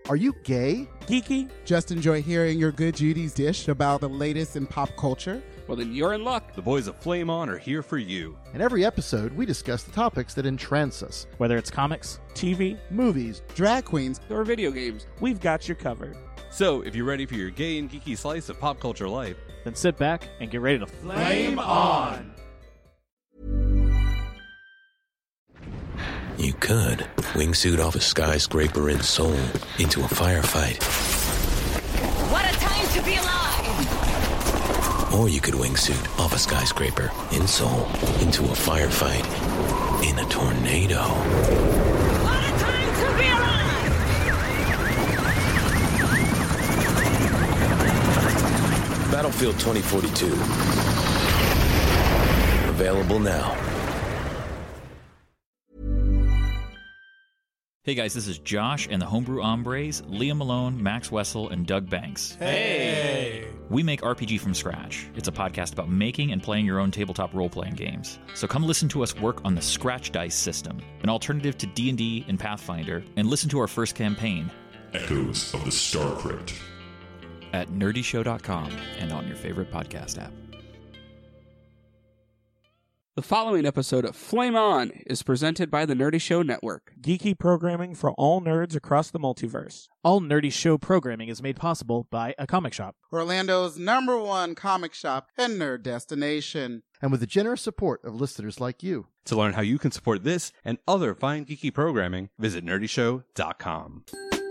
Are you gay? Geeky? Just enjoy hearing your good Judy's dish about the latest in pop culture? Well, then you're in luck. The boys of Flame On are here for you. In every episode, we discuss the topics that entrance us. Whether it's comics, TV, Movies, drag queens, or video games, we've got you covered. So, if you're ready for your gay and geeky slice of pop culture life, then sit back and get ready to Flame On! You could wingsuit off a skyscraper in Seoul into a firefight. What a time to be alive! Or you could wingsuit off a skyscraper in Seoul into a firefight in a tornado. What a time to be alive! Battlefield 2042. Available now. Hey guys, this is Josh and the Homebrew Hombres, Liam Malone, Max Wessel, and Doug Banks. Hey! We make RPG from scratch. It's a podcast about making and playing your own tabletop role-playing games. So come listen to us work on the Scratch Dice system, an alternative to D&D and Pathfinder, and listen to our first campaign, Echoes of the Star Crypt, at nerdyshow.com and on your favorite podcast app. The following episode of Flame On is presented by the Nerdy Show Network. Geeky programming for all nerds across the multiverse. All Nerdy Show programming is made possible by A Comic Shop, Orlando's #1 comic shop and nerd destination. And with the generous support of listeners like you. To learn how you can support this and other fine geeky programming, visit nerdyshow.com.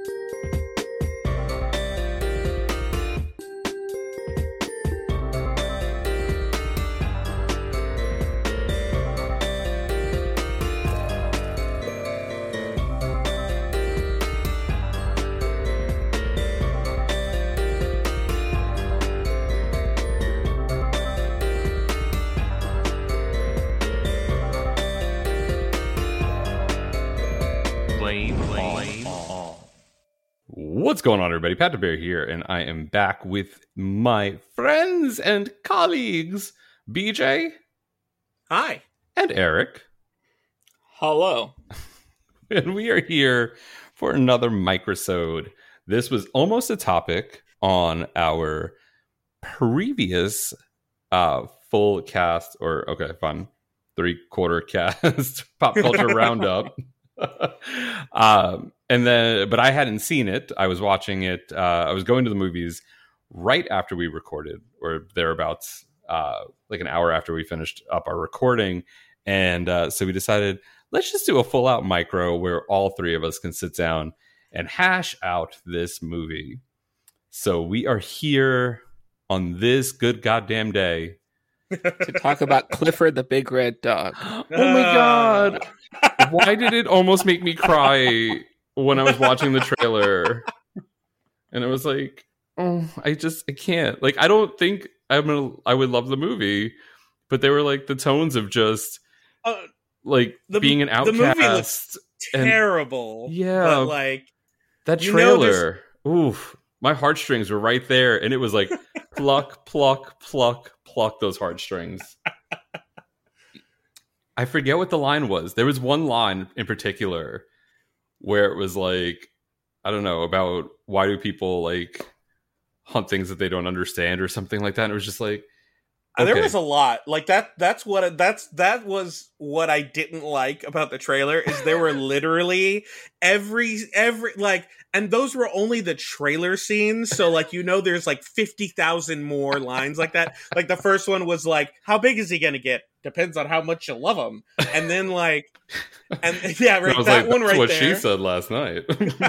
What's going on, everybody? Pat the Bear here, and I am back with my friends and colleagues, BJ. Hi. And Eric. Hello. And we are here for another microsode. This was almost a topic on our previous full cast, or okay, fun, 3/4 cast pop culture roundup. And then, but I hadn't seen it. I was watching it. I was going to the movies right after we recorded, or thereabouts, like an hour after we finished up our recording. And so we decided, let's just do a full out micro where all three of us can sit down and hash out this movie. So we are here on this good goddamn day to talk about Clifford the Big Red Dog. Oh my God. Why did it almost make me cry when I was watching the trailer? And it was like, oh, I can't. Like, I don't think I would love the movie, but they were like the tones of just like being an outcast. The movie looks terrible. Yeah. But like that trailer, oof, my heartstrings were right there. And it was like pluck, pluck, pluck, pluck those heartstrings. I forget what the line was. There was one line in particular where it was like, I don't know, about why do people like hunt things that they don't understand or something like that. And it was just like, okay. There was a lot like that. That was what I didn't like about the trailer is there were literally every like, and those were only the trailer scenes. So like, there's like 50,000 more lines like that. Like the first one was like, how big is he going to get? Depends on how much you love him. And then like, and yeah, right. That one right there. What she said last night.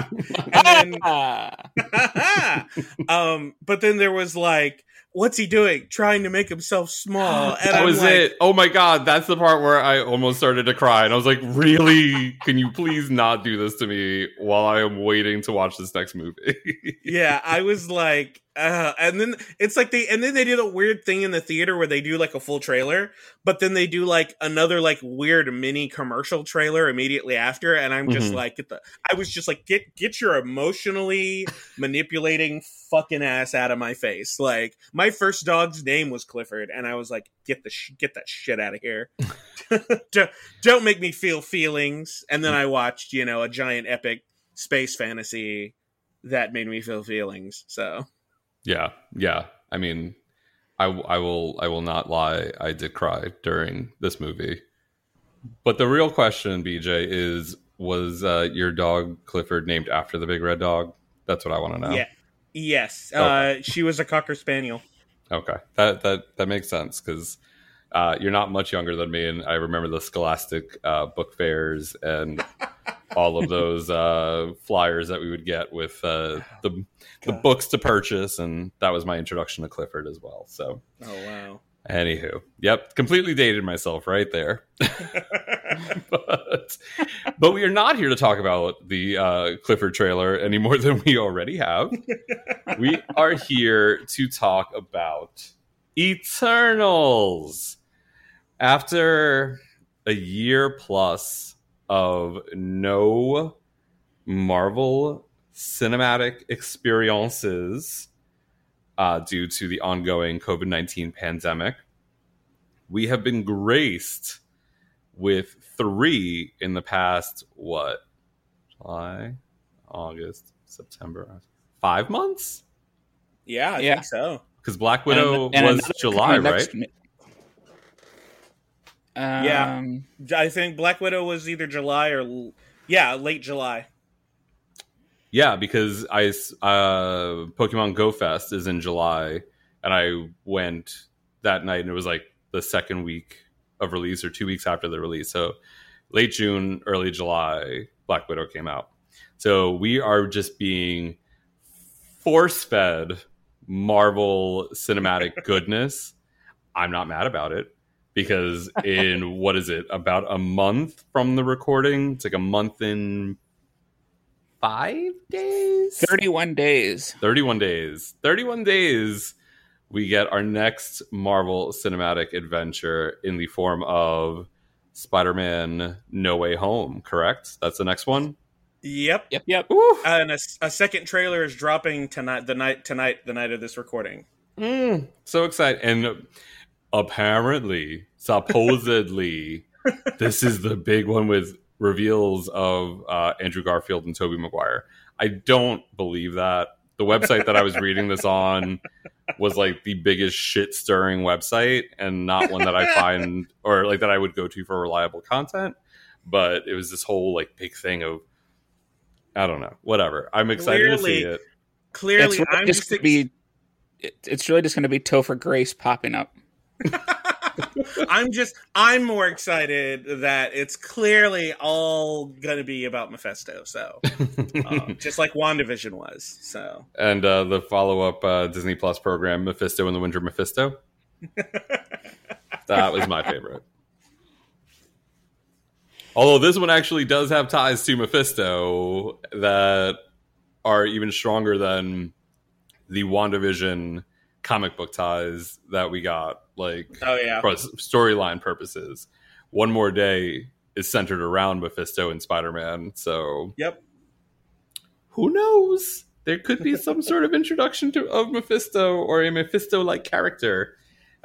And then, but then there was like, what's he doing? Trying to make himself small. And that was like, it. Oh my God. That's the part where I almost started to cry. And I was like, really? Can you please not do this to me while I am waiting to watch this next movie? Yeah, I was like, and then it's like they did a weird thing in the theater where they do like a full trailer, but then they do like another like weird mini commercial trailer immediately after. And I'm just like, get your emotionally manipulating fucking ass out of my face. Like my first dog's name was Clifford. And I was like, get that shit out of here. Don't make me feel feelings. And then I watched, a giant epic space fantasy that made me feel feelings. So Yeah. I mean, I will not lie. I did cry during this movie. But the real question, BJ, is was your dog Clifford named after the big red dog? That's what I want to know. yeah, yes, Okay. she was a Cocker Spaniel. Okay, that makes sense because you're not much younger than me, and I remember the Scholastic book fairs and all of those flyers that we would get with the books to purchase, and that was my introduction to Clifford as well. So, Oh wow. anywho, yep, completely dated myself right there. but we are not here to talk about the Clifford trailer any more than we already have. We are here to talk about Eternals. After a year plus of no Marvel cinematic experiences due to the ongoing COVID-19 pandemic, we have been graced with 3 in the past, July, August, September, 5 months? Yeah, I Yeah. think so. Because Black Widow And was another July, coming right? Yeah. I think Black Widow was either July or late July. Yeah, because Pokemon Go Fest is in July, and I went that night, and it was like the second week of release or 2 weeks after the release. So late June, early July, Black Widow came out. So we are just being force-fed Marvel cinematic goodness. I'm not mad about it because in, what is it, about a month from the recording? It's like a month in 5 days? 31 days. 31 days. 31 days, we get our next Marvel cinematic adventure in the form of Spider-Man No Way Home, correct? That's the next one? Yep. Ooh. And a second trailer is dropping tonight. The night of this recording. So excited. And apparently, supposedly, this is the big one with reveals of Andrew Garfield and Tobey Maguire. I don't believe that. The website that I was reading this on was like the biggest shit-stirring website and not one that I find or like that I would go to for reliable content. But it was this whole like big thing of, I don't know, whatever. I'm excited to see it. Clearly, It's really just going to be Topher Grace popping up. I'm more excited that it's clearly all going to be about Mephisto. So, just like WandaVision was. So, And the follow-up Disney Plus program, Mephisto and the Winter Mephisto. That was my favorite. Although this one actually does have ties to Mephisto that are even stronger than the WandaVision comic book ties that we got. Like, oh yeah, for storyline purposes. One More Day is centered around Mephisto and Spider-Man. So, yep. Who knows? There could be some sort of introduction of Mephisto or a Mephisto-like character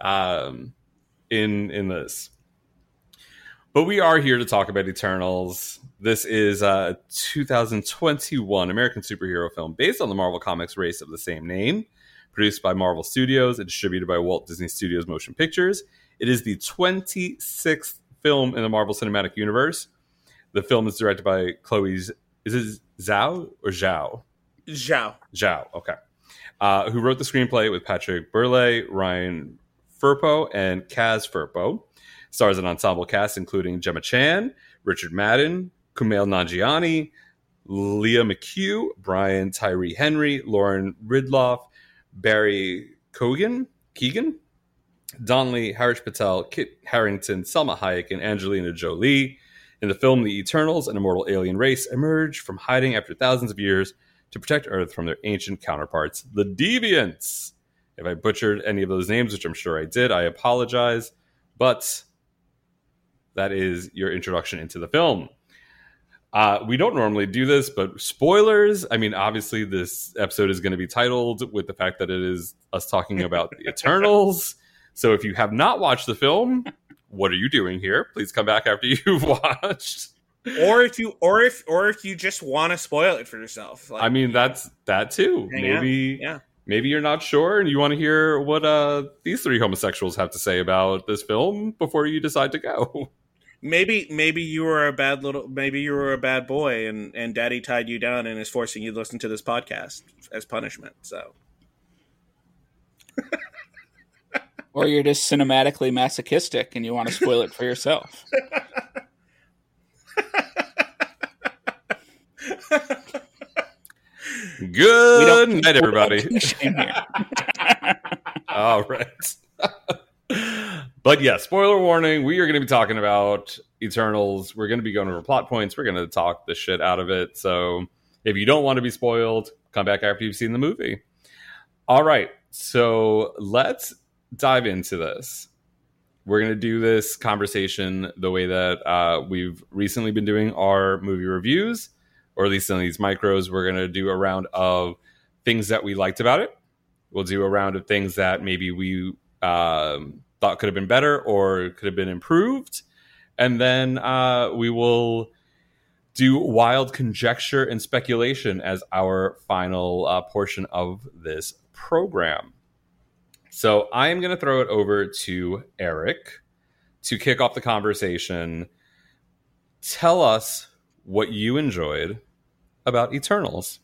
in this. But we are here to talk about Eternals. This is a 2021 American superhero film based on the Marvel Comics race of the same name, produced by Marvel Studios and distributed by Walt Disney Studios Motion Pictures. It is the 26th film in the Marvel Cinematic Universe. The film is directed by Chloe... Is it Zhao or Zhao? Zhao, okay. Who wrote the screenplay with Patrick Burleigh, Ryan Firpo, and Kaz Firpo. Stars an ensemble cast including Gemma Chan, Richard Madden, Kumail Nanjiani, Leah McHugh, Brian Tyree Henry, Lauren Ridloff, Barry Keoghan, Donnelly, Harish Patel, Kit Harington, Selma Hayek, and Angelina Jolie. In the film, the Eternals, an immortal alien race, emerge from hiding after thousands of years to protect Earth from their ancient counterparts, the Deviants. If I butchered any of those names, which I'm sure I did, I apologize. But that is your introduction into the film. We don't normally do this, but spoilers. I mean, obviously, this episode is going to be titled with the fact that it is us talking about the Eternals. So if you have not watched the film, what are you doing here? Please come back after you've watched. or if you just want to spoil it for yourself. I mean, that's that too. Maybe you're not sure and you want to hear what these three homosexuals have to say about this film before you decide to go. Maybe you were a bad boy and daddy tied you down and is forcing you to listen to this podcast as punishment. So or you're just cinematically masochistic and you want to spoil it for yourself. Good night, everybody. All right. But yeah, spoiler warning, we are going to be talking about Eternals. We're going to be going over plot points. We're going to talk the shit out of it. So if you don't want to be spoiled, come back after you've seen the movie. All right. So let's dive into this. We're going to do this conversation the way that we've recently been doing our movie reviews, or at least in these micros. We're going to do a round of things that we liked about it. We'll do a round of things that maybe we thought could have been better or could have been improved. And then we will do wild conjecture and speculation as our final portion of this program. So I am going to throw it over to Eric to kick off the conversation. Tell us what you enjoyed about Eternals.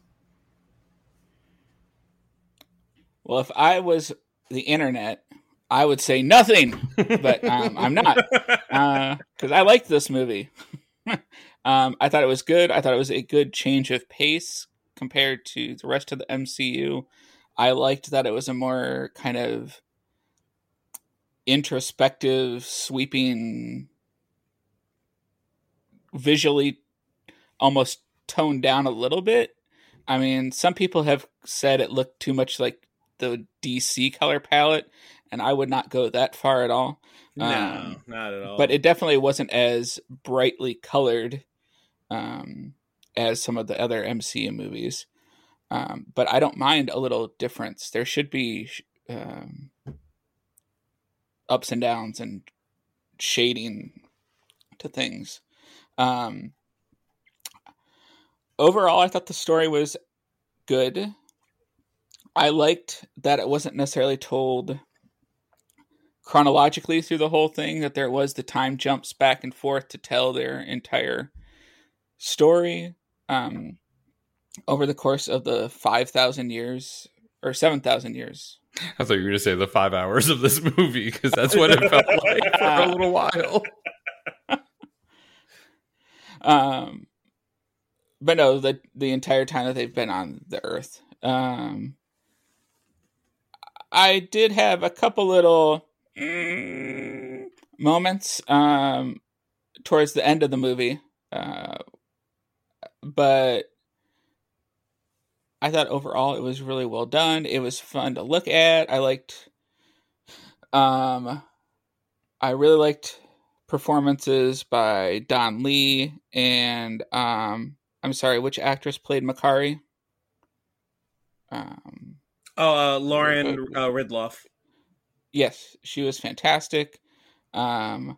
Well, if I was the internet, I would say nothing, but I'm not, because I liked this movie. I thought it was good. I thought it was a good change of pace compared to the rest of the MCU. I liked that it was a more kind of introspective, sweeping, visually almost toned down a little bit. I mean, some people have said it looked too much like the DC color palette, and I would not go that far at all. No, not at all. But it definitely wasn't as brightly colored as some of the other MCU movies. But I don't mind a little difference. There should be ups and downs and shading to things. Overall, I thought the story was good. I liked that it wasn't necessarily told chronologically through the whole thing, that there was the time jumps back and forth to tell their entire story over the course of the 5,000 years or 7,000 years. I thought you were going to say the 5 hours of this movie, because that's what it felt like for a little while. But no, the entire time that they've been on the Earth. I did have a couple little moments towards the end of the movie, but I thought overall it was really well done. It was fun to look at. I really liked performances by Don Lee and I'm sorry, which actress played Makkari? Lauren Ridloff. Yes, she was fantastic. I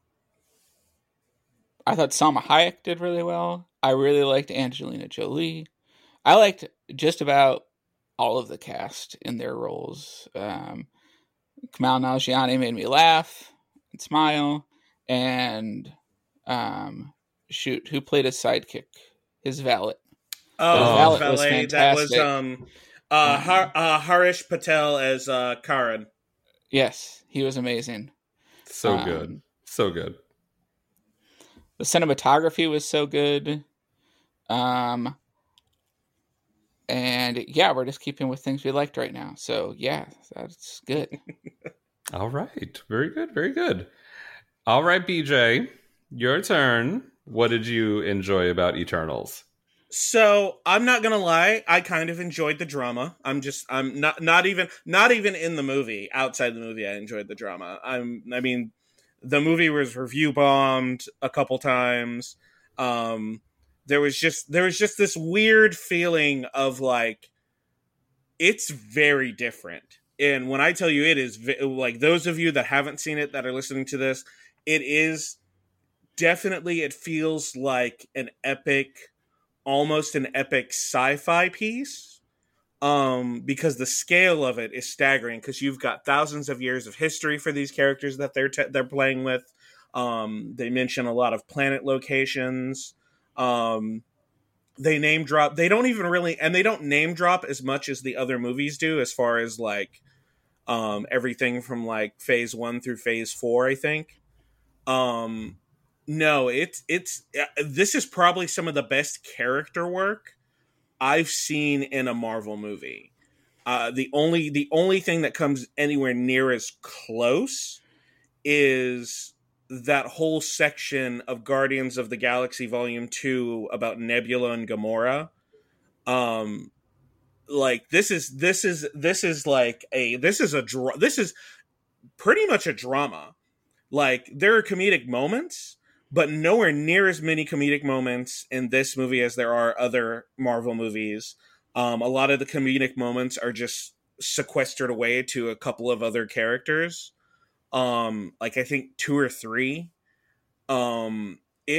thought Salma Hayek did really well. I really liked Angelina Jolie. I liked just about all of the cast in their roles. Kamal Nanjiani made me laugh and smile. And who played his sidekick? His valet. Oh, valet. That was Harish Patel as Karan. Yes, he was amazing. So good. So good. The cinematography was so good. And yeah, we're just keeping with things we liked right now. So yeah, that's good. All right. Very good. Very good. All right, BJ, your turn. What did you enjoy about Eternals? So I'm not gonna lie, I kind of enjoyed the drama. I'm not even in the movie. Outside the movie, I enjoyed the drama. I mean, the movie was review bombed a couple times. There was just this weird feeling of like, it's very different. And when I tell you it is, like, those of you that haven't seen it that are listening to this, it is definitely it feels like almost an epic sci-fi piece. Because the scale of it is staggering, because you've got thousands of years of history for these characters that they're playing with. They mention a lot of planet locations. They name drop. They don't even really, and they don't name drop as much as the other movies do, as far as like everything from like phase 1 through phase 4, I think. No, it's this is probably some of the best character work I've seen in a Marvel movie. The only thing that comes anywhere near as close is that whole section of Guardians of the Galaxy Volume 2 about Nebula and Gamora. Like this is pretty much a drama. Like, there are comedic moments, but nowhere near as many comedic moments in this movie as there are other Marvel movies. A lot of the comedic moments are just sequestered away to a couple of other characters. Like I think 2 or 3. I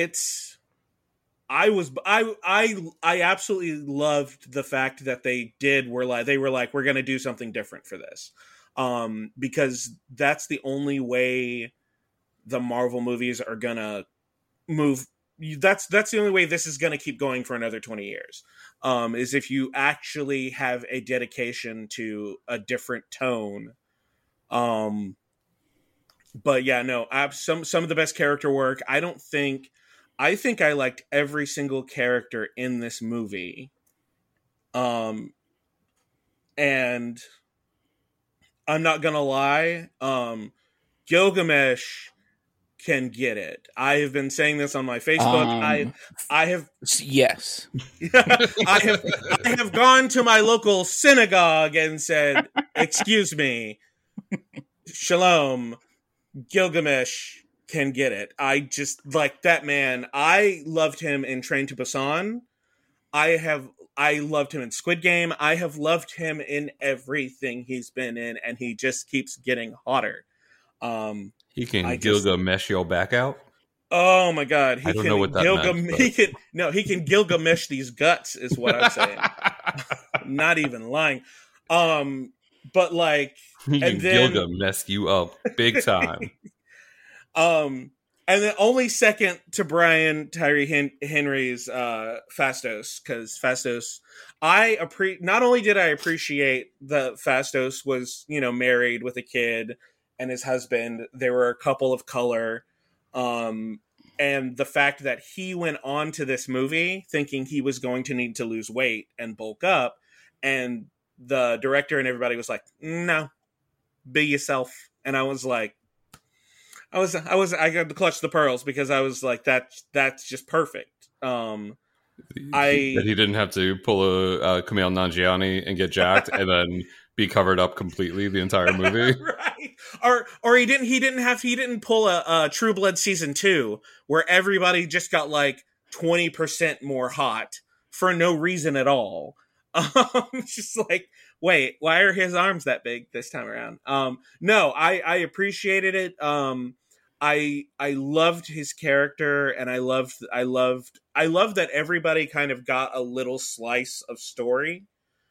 absolutely loved the fact that they were like, we're going to do something different for this. Because that's the only way the Marvel movies are going to move. That's the only way this is going to keep going for another 20 years. Is if you actually have a dedication to a different tone. But yeah, no, some of the best character work. I think I liked every single character in this movie. And I'm not gonna lie, Gilgamesh can get it. I have been saying this on my Facebook. I have yes. I have gone to my local synagogue and said, "Excuse me, Shalom, Gilgamesh can get it." I just like that man. I loved him in Train to Busan. I loved him in Squid Game. I have loved him in everything he's been in, and he just keeps getting hotter. He can Gilgamesh your back out. Oh my God! I don't know what that meant. He can Gilgamesh these guts, is what I'm saying. Not even lying. But like, he can Gilgamesh you up big time. And then only second to Brian Tyree Henry's Phastos, because Phastos, not only did I appreciate that Phastos was, married with a kid and his husband, they were a couple of color, and the fact that he went on to this movie thinking he was going to need to lose weight and bulk up, and the director and everybody was like, "No, be yourself." And I was like, I got to clutch the pearls, because I was like, that's just perfect. That he didn't have to pull a Kumail Nanjiani and get jacked and then be covered up completely the entire movie. Right. Or he didn't pull a True Blood season 2 where everybody just got like 20% more hot for no reason at all. It's just like, wait, why are his arms that big this time around? No, I appreciated it. I loved his character, and I loved that everybody kind of got a little slice of story.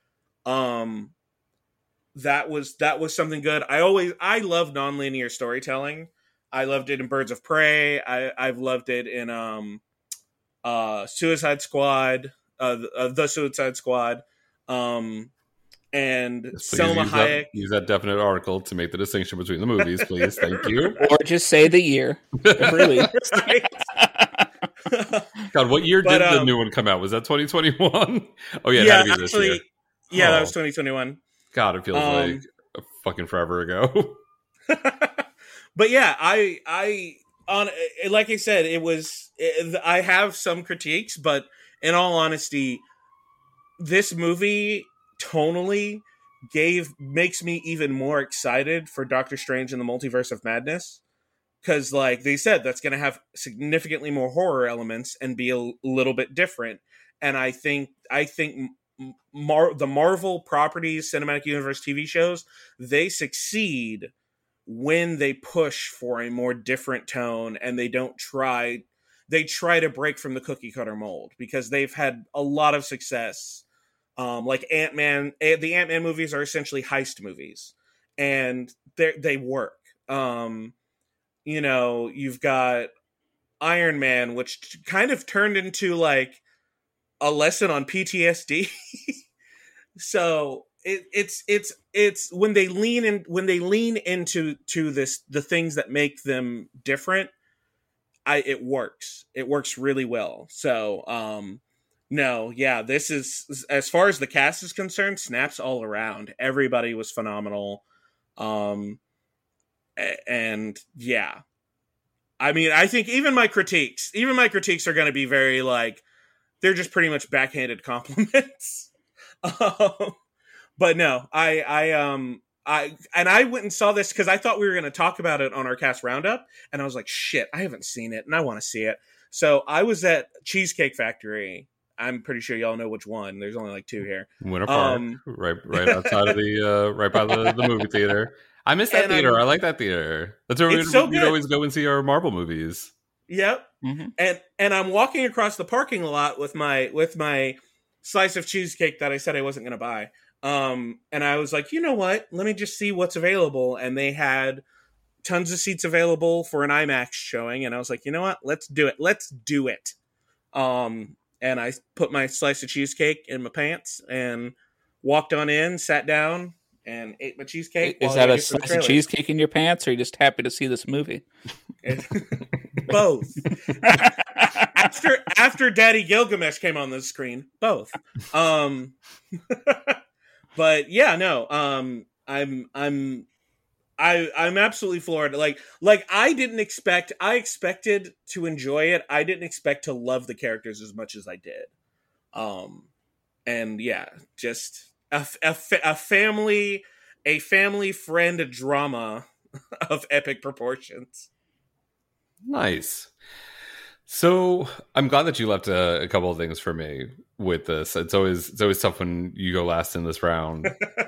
That was something good. I love nonlinear storytelling. I loved it in Birds of Prey. I've loved it in Suicide Squad, the Suicide Squad. And Selma Hayek. Use that definite article to make the distinction between the movies, please. Thank you. Or just say the year. Really. God, what year did the new one come out? Was that 2021? Oh yeah, it had to be this year. Yeah, that was 2021. God, it feels like fucking forever ago. But yeah, like I said, I have some critiques, but in all honesty, this movie tonally makes me even more excited for Doctor Strange in the Multiverse of Madness, because like they said, that's going to have significantly more horror elements and be a little bit different. And I think the Marvel properties, cinematic universe TV shows, they succeed when they push for a more different tone, and they don't try they try to break from the cookie cutter mold because they've had a lot of success. Like Ant-Man, the Ant-Man movies are essentially heist movies, and they work. You've got Iron Man, which kind of turned into like a lesson on PTSD. So it's when they lean into the things that make them different, it works really well. So this is, as far as the cast is concerned, snaps all around. Everybody was phenomenal. And yeah, I mean, I think even my critiques are going to be very like, they're just pretty much backhanded compliments. But no, I went and saw this because I thought we were going to talk about it on our cast roundup, and I was like, shit, I haven't seen it and I want to see it. So I was at Cheesecake Factory. I'm pretty sure y'all know which one. There's only like 2 here. Winter Park, right outside of the right by the movie theater. I miss that theater. I like that theater. That's where we'd always go and see our Marvel movies. Yep. Mm-hmm. And I'm walking across the parking lot with my slice of cheesecake that I said I wasn't going to buy. And I was like, you know what? Let me just see what's available. And they had tons of seats available for an IMAX showing. And I was like, you know what? Let's do it. And I put my slice of cheesecake in my pants and walked on in, sat down, and ate my cheesecake. Is that a slice of cheesecake in your pants, or are you just happy to see this movie? Both. After Daddy Gilgamesh came on the screen, both. But yeah, no. I'm absolutely floored. Like I expected to enjoy it. I didn't expect to love the characters as much as I did. And yeah, just a family friend drama of epic proportions. Nice. So I'm glad that you left a couple of things for me with this. It's always tough when you go last in this round.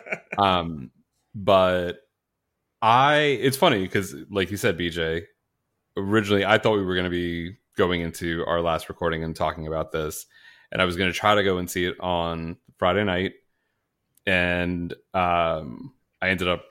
But it's funny because, like you said, BJ, originally I thought we were going to be going into our last recording and talking about this, and I was going to try to go and see it on Friday night, and I ended up,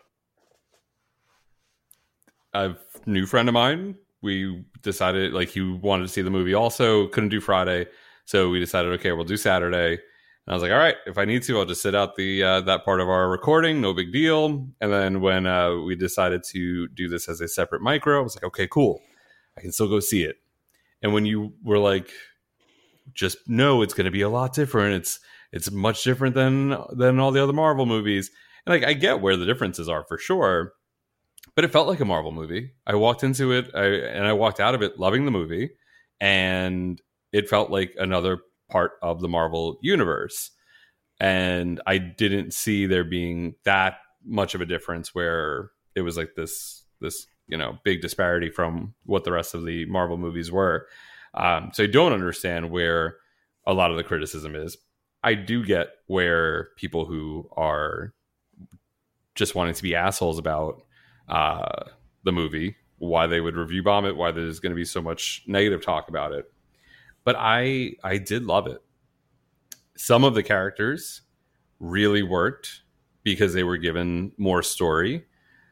a new friend of mine, we decided, like, he wanted to see the movie also, couldn't do Friday, so we decided, okay, we'll do Saturday. And I was like, all right, if I need to, I'll just sit out that part of our recording. No big deal. And then when we decided to do this as a separate micro, I was like, okay, cool. I can still go see it. And when you were like, just know it's going to be a lot different. It's much different than all the other Marvel movies. And like, I get where the differences are for sure. But it felt like a Marvel movie. I walked into it and I walked out of it loving the movie. And it felt like another part of the Marvel universe, and I didn't see there being that much of a difference where it was like this big disparity from what the rest of the Marvel movies were. So I don't understand where a lot of the criticism is. I do get where people who are just wanting to be assholes about the movie, why they would review bomb it, why there's going to be so much negative talk about it. But I did love it. Some of the characters really worked because they were given more story.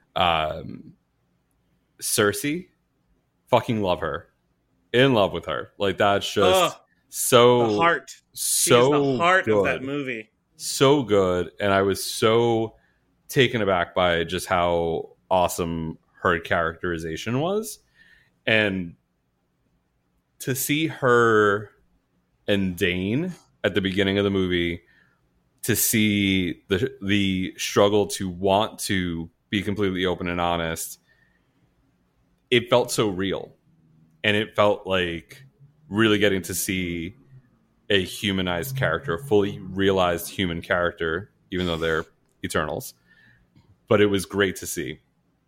Cersei, fucking love her. In love with her. Like, that's just the heart. So she's the heart good. Of that movie. So good. And I was so taken aback by just how awesome her characterization was. And to see her and Dane at the beginning of the movie, to see the struggle to want to be completely open and honest, it felt so real. And it felt like really getting to see a humanized character, a fully realized human character, even though they're Eternals. But it was great to see.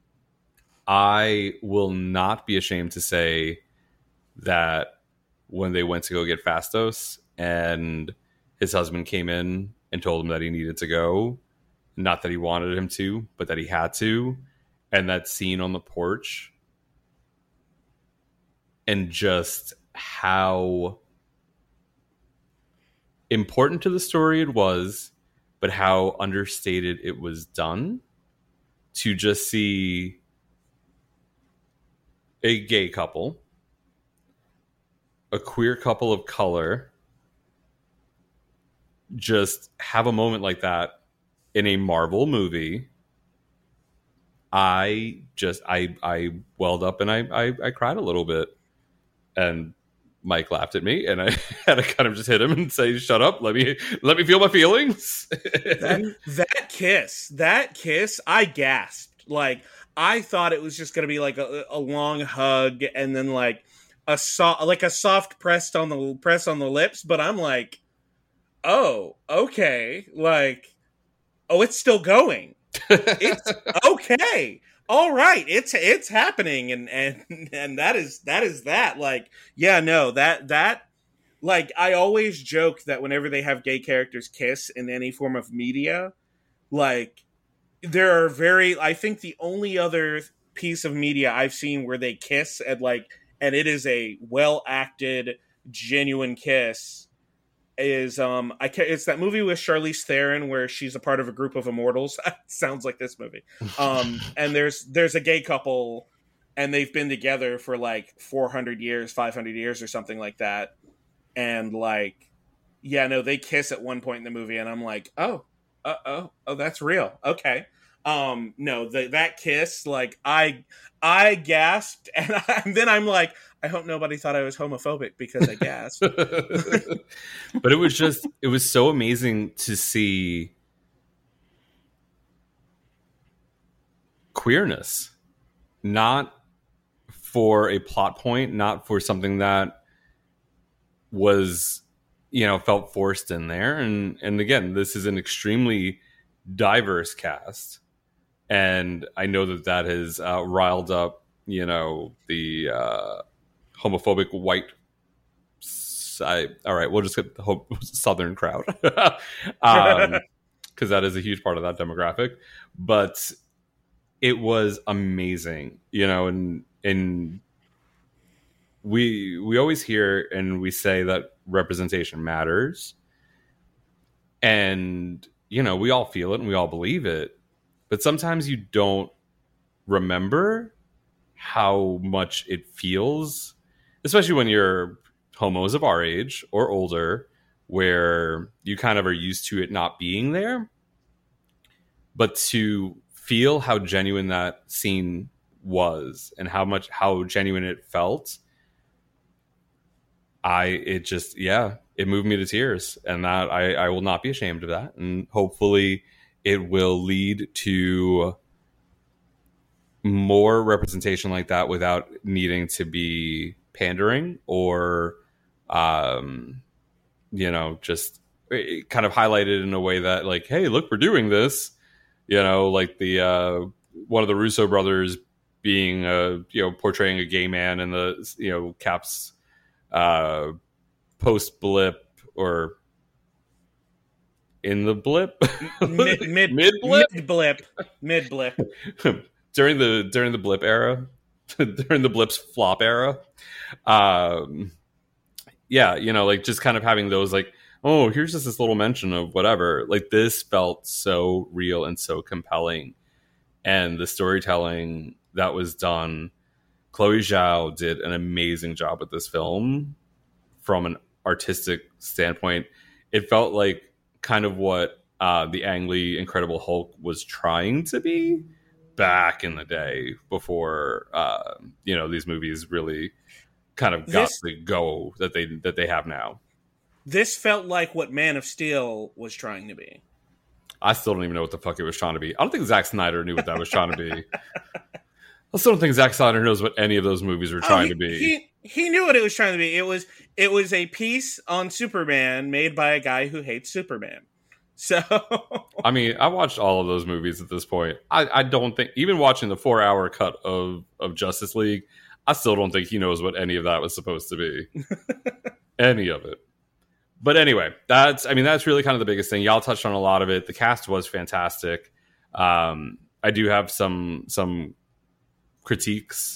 I will not be ashamed to say that when they went to go get Phastos and his husband came in and told him that he needed to go, not that he wanted him to, but that he had to, and that scene on the porch, and just how important to the story it was, but how understated it was done. To just see a gay couple, a queer couple of color, just have a moment like that in a Marvel movie, I welled up and I cried a little bit. And Mike laughed at me, and I had to kind of just hit him and say, "Shut up! Let me feel my feelings." that kiss, I gasped. Like, I thought it was just going to be like a long hug, and then like a soft press on the lips. But I'm like, oh, okay, like, oh, it's still going. It's okay. All right, it's happening, and that is that. Like, yeah, no, that like, I always joke that whenever they have gay characters kiss in any form of media, like, there are I think the only other piece of media I've seen where they kiss and it is a well acted, genuine kiss, is it's that movie with Charlize Theron where she's a part of a group of immortals. Sounds like this movie. And there's a gay couple, and they've been together for like 400 years, 500 years or something like that. And like, yeah, no, they kiss at one point in the movie, and I'm like, oh, that's real. Okay. No, that kiss, like, I gasped, and then I'm like, I hope nobody thought I was homophobic because I gasped. But it was so amazing to see queerness, not for a plot point, not for something that was, felt forced in there. And again, this is an extremely diverse cast. And I know that has riled up, the homophobic white side. All right, we'll just get the Southern crowd, because that is a huge part of that demographic. But it was amazing, and we always hear and we say that representation matters, and we all feel it and we all believe it. But sometimes you don't remember how much it feels, especially when you're homos of our age or older, where you kind of are used to it not being there. But to feel how genuine that scene was and how genuine it felt, it moved me to tears. And that I will not be ashamed of that. And hopefully it will lead to more representation like that without needing to be pandering or, just kind of highlighted in a way that, like, hey, look, we're doing this, like the one of the Russo brothers being, portraying a gay man in the, Cap's post blip or in the blip, mid blip during the blip era, during the blip's flop era. Like, just kind of having those, like, oh, here's just this little mention of whatever. Like, this felt so real and so compelling, and the storytelling that was done. Chloe Zhao did an amazing job with this film from an artistic standpoint. It felt like kind of what the Ang Lee Incredible Hulk was trying to be back in the day before these movies really kind of got the go that they have now. This felt like what Man of Steel was trying to be. I still don't even know what the fuck it was trying to be. I don't think Zack Snyder knew what that was trying to be. I still don't think Zack Snyder knows what any of those movies were trying to be. He knew what it was trying to be. It was a piece on Superman made by a guy who hates Superman. So, I mean, I watched all of those movies at this point. I don't think, even watching the 4-hour cut of Justice League, I still don't think he knows what any of that was supposed to be. Any of it. But anyway, that's really kind of the biggest thing. Y'all touched on a lot of it. The cast was fantastic. I do have some critiques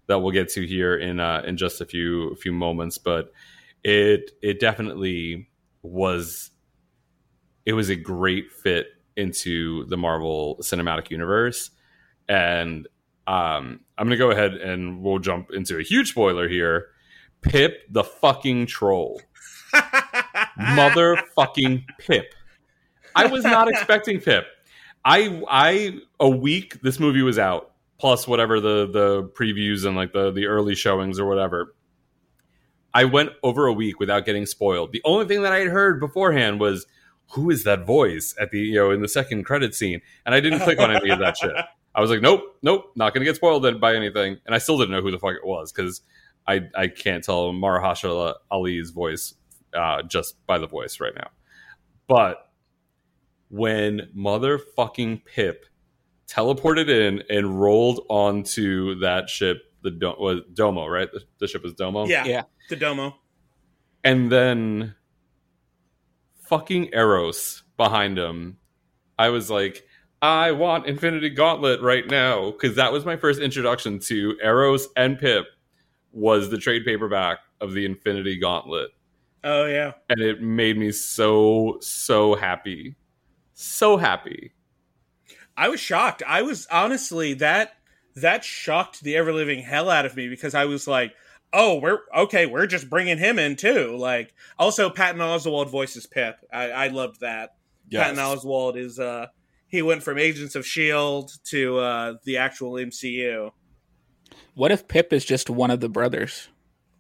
that we'll get to here in just a few moments. But it definitely was. It was a great fit into the Marvel Cinematic Universe, and I'm going to go ahead and we'll jump into a huge spoiler here. Pip the fucking troll. Motherfucking Pip. I was not expecting Pip. A week this movie was out, plus whatever the previews and like the early showings or whatever. I went over a week without getting spoiled. The only thing that I had heard beforehand was, who is that voice at the in the second credit scene? And I didn't click on any of that shit. I was like, nope, not going to get spoiled by anything. And I still didn't know who the fuck it was because I can't tell Mahershala Ali's voice just by the voice right now. But when motherfucking Pip teleported in and rolled onto that ship, was Domo, right? The ship was Domo? Yeah, the Domo. And then fucking Eros behind him. I was like, I want Infinity Gauntlet right now, because that was my first introduction to Eros and Pip, was the trade paperback of the Infinity Gauntlet. Oh, yeah. And it made me so happy. So happy. I was shocked. I was honestly, that shocked the ever-living hell out of me, because I was like, oh, we're just bringing him in too. Like, also Patton Oswalt voices Pip. I loved that. Yes. Patton Oswalt is he went from Agents of S.H.I.E.L.D. to the actual MCU. What if Pip is just one of the brothers?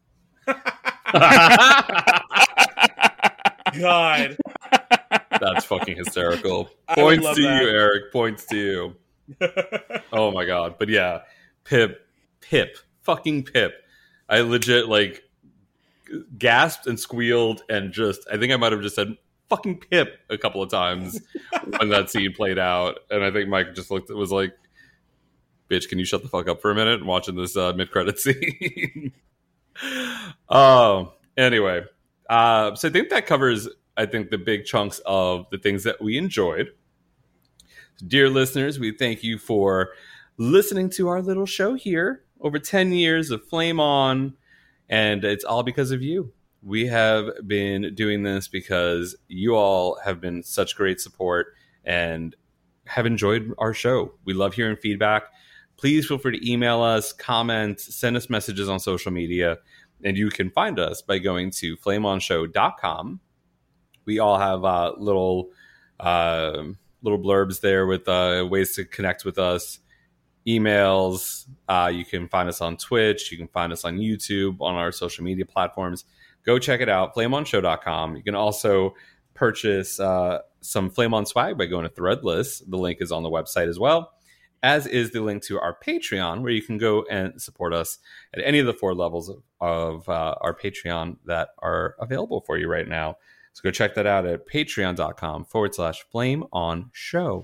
God. That's fucking hysterical. Points to you, Eric. Points to you. Oh my god. But yeah, Pip. Fucking Pip. I legit like gasped and squealed and just, I think I might have just said fucking Pip a couple of times when that scene played out. And I think Mike just was like, bitch, can you shut the fuck up for a minute? I'm watching this mid-credit scene. Anyway. So I think that covers, the big chunks of the things that we enjoyed. Dear listeners, we thank you for listening to our little show here. Over 10 years of Flame On, and it's all because of you. We have been doing this because you all have been such great support and have enjoyed our show. We love hearing feedback. Please feel free to email us, comment, send us messages on social media, and you can find us by going to flameonshow.com. We all have little blurbs there with ways to connect with us. Emails. You can find us on Twitch. You can find us on YouTube, on our social media platforms. Go check it out, flameonshow.com. You can also purchase some Flame On swag by going to Threadless. The link is on the website as well, as is the link to our Patreon, where you can go and support us at any of the 4 levels of our Patreon that are available for you right now. So go check that out at patreon.com/flameonshow.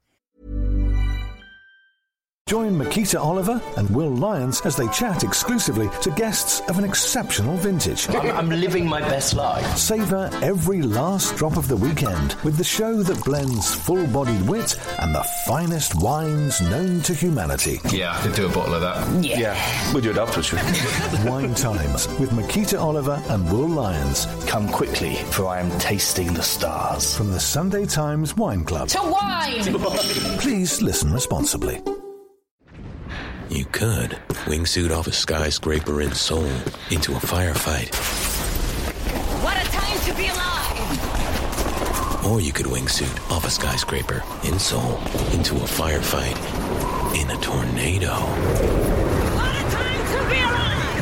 Join Makita Oliver and Will Lyons as they chat exclusively to guests of an exceptional vintage. I'm living my best life. Savor every last drop of the weekend with the show that blends full-bodied wit and the finest wines known to humanity. Yeah, I could do a bottle of that. Yeah. We'll do it afterwards. Wine Times with Makita Oliver and Will Lyons. Come quickly, for I am tasting the stars. From the Sunday Times Wine Club. To wine! Please listen responsibly. You could wingsuit off a skyscraper in Seoul into a firefight. What a time to be alive! Or you could wingsuit off a skyscraper in Seoul into a firefight in a tornado. What a time to be alive!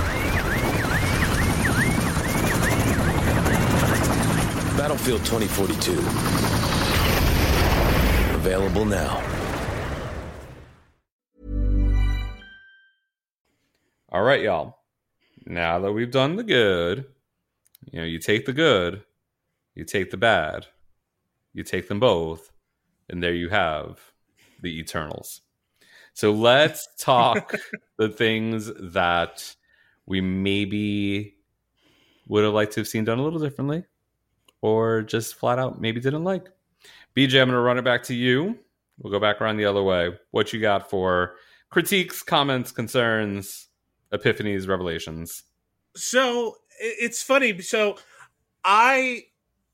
Battlefield 2042. Available now. All right, y'all. Now that we've done the good, you take the good, you take the bad, you take them both, and there you have the Eternals. So let's talk the things that we maybe would have liked to have seen done a little differently, or just flat out maybe didn't like. BJ, I'm going to run it back to you. We'll go back around the other way. What you got for critiques, comments, concerns, epiphanies, revelations. So it's funny. So I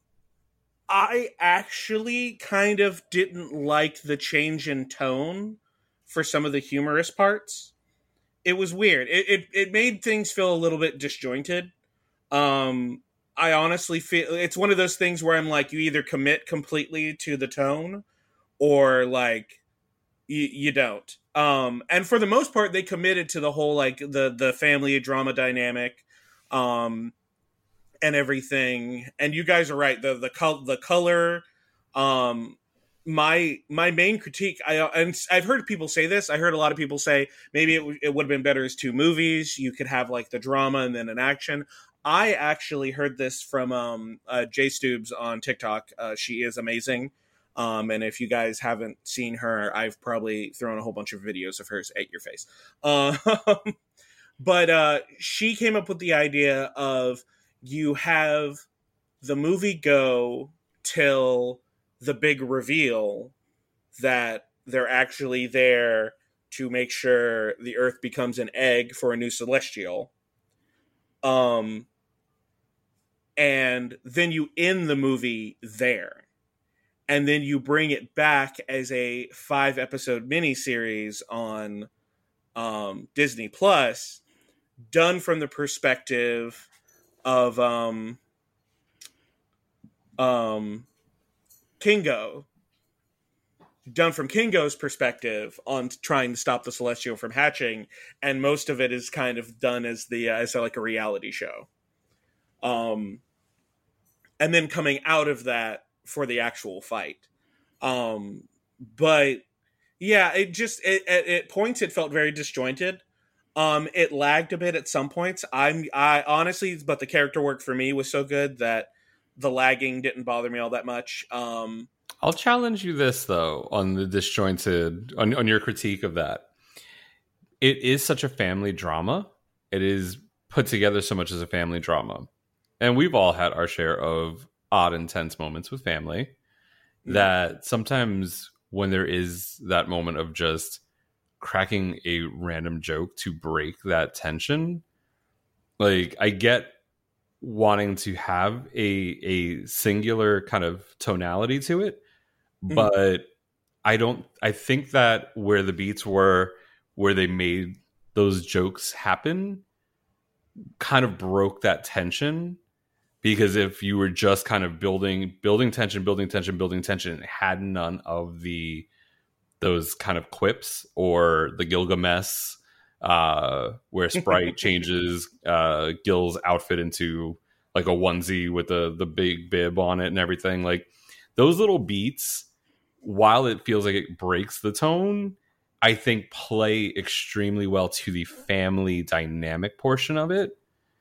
actually kind of didn't like the change in tone for some of the humorous parts. It was weird. It made things feel a little bit disjointed. I honestly feel it's one of those things where I'm like, you either commit completely to the tone or like you don't. And for the most part, they committed to the whole like the family drama dynamic, and everything. And you guys are right. The color. My main critique. And I've heard people say this. I heard a lot of people say maybe it would have been better as two movies. You could have like the drama and then an action. I actually heard this from Jay Stoobs on TikTok. She is amazing. And if you guys haven't seen her, I've probably thrown a whole bunch of videos of hers at your face. But she came up with the idea of you have the movie go till the big reveal that they're actually there to make sure the Earth becomes an egg for a new celestial. And then you end the movie there. And then you bring it back as a 5-episode miniseries on Disney Plus, done from the perspective of Kingo. Done from Kingo's perspective on trying to stop the Celestial from hatching, and most of it is kind of done as like a reality show. And then coming out of that for the actual fight. But yeah, at points it felt very disjointed. It lagged a bit at some points. I honestly, but the character work for me was so good that the lagging didn't bother me all that much. I'll challenge you this though on the disjointed on your critique of that. It is such a family drama. It is put together so much as a family drama. And we've all had our share of odd, intense moments with family that sometimes when there is that moment of just cracking a random joke to break that tension, like I get wanting to have a singular kind of tonality to it, but I think that where the beats were, where they made those jokes happen, kind of broke that tension. Because if you were just kind of building tension, and had none of those kind of quips or the Gilgamesh, where Sprite changes Gil's outfit into like a onesie with the big bib on it and everything, like those little beats, while it feels like it breaks the tone, I think play extremely well to the family dynamic portion of it.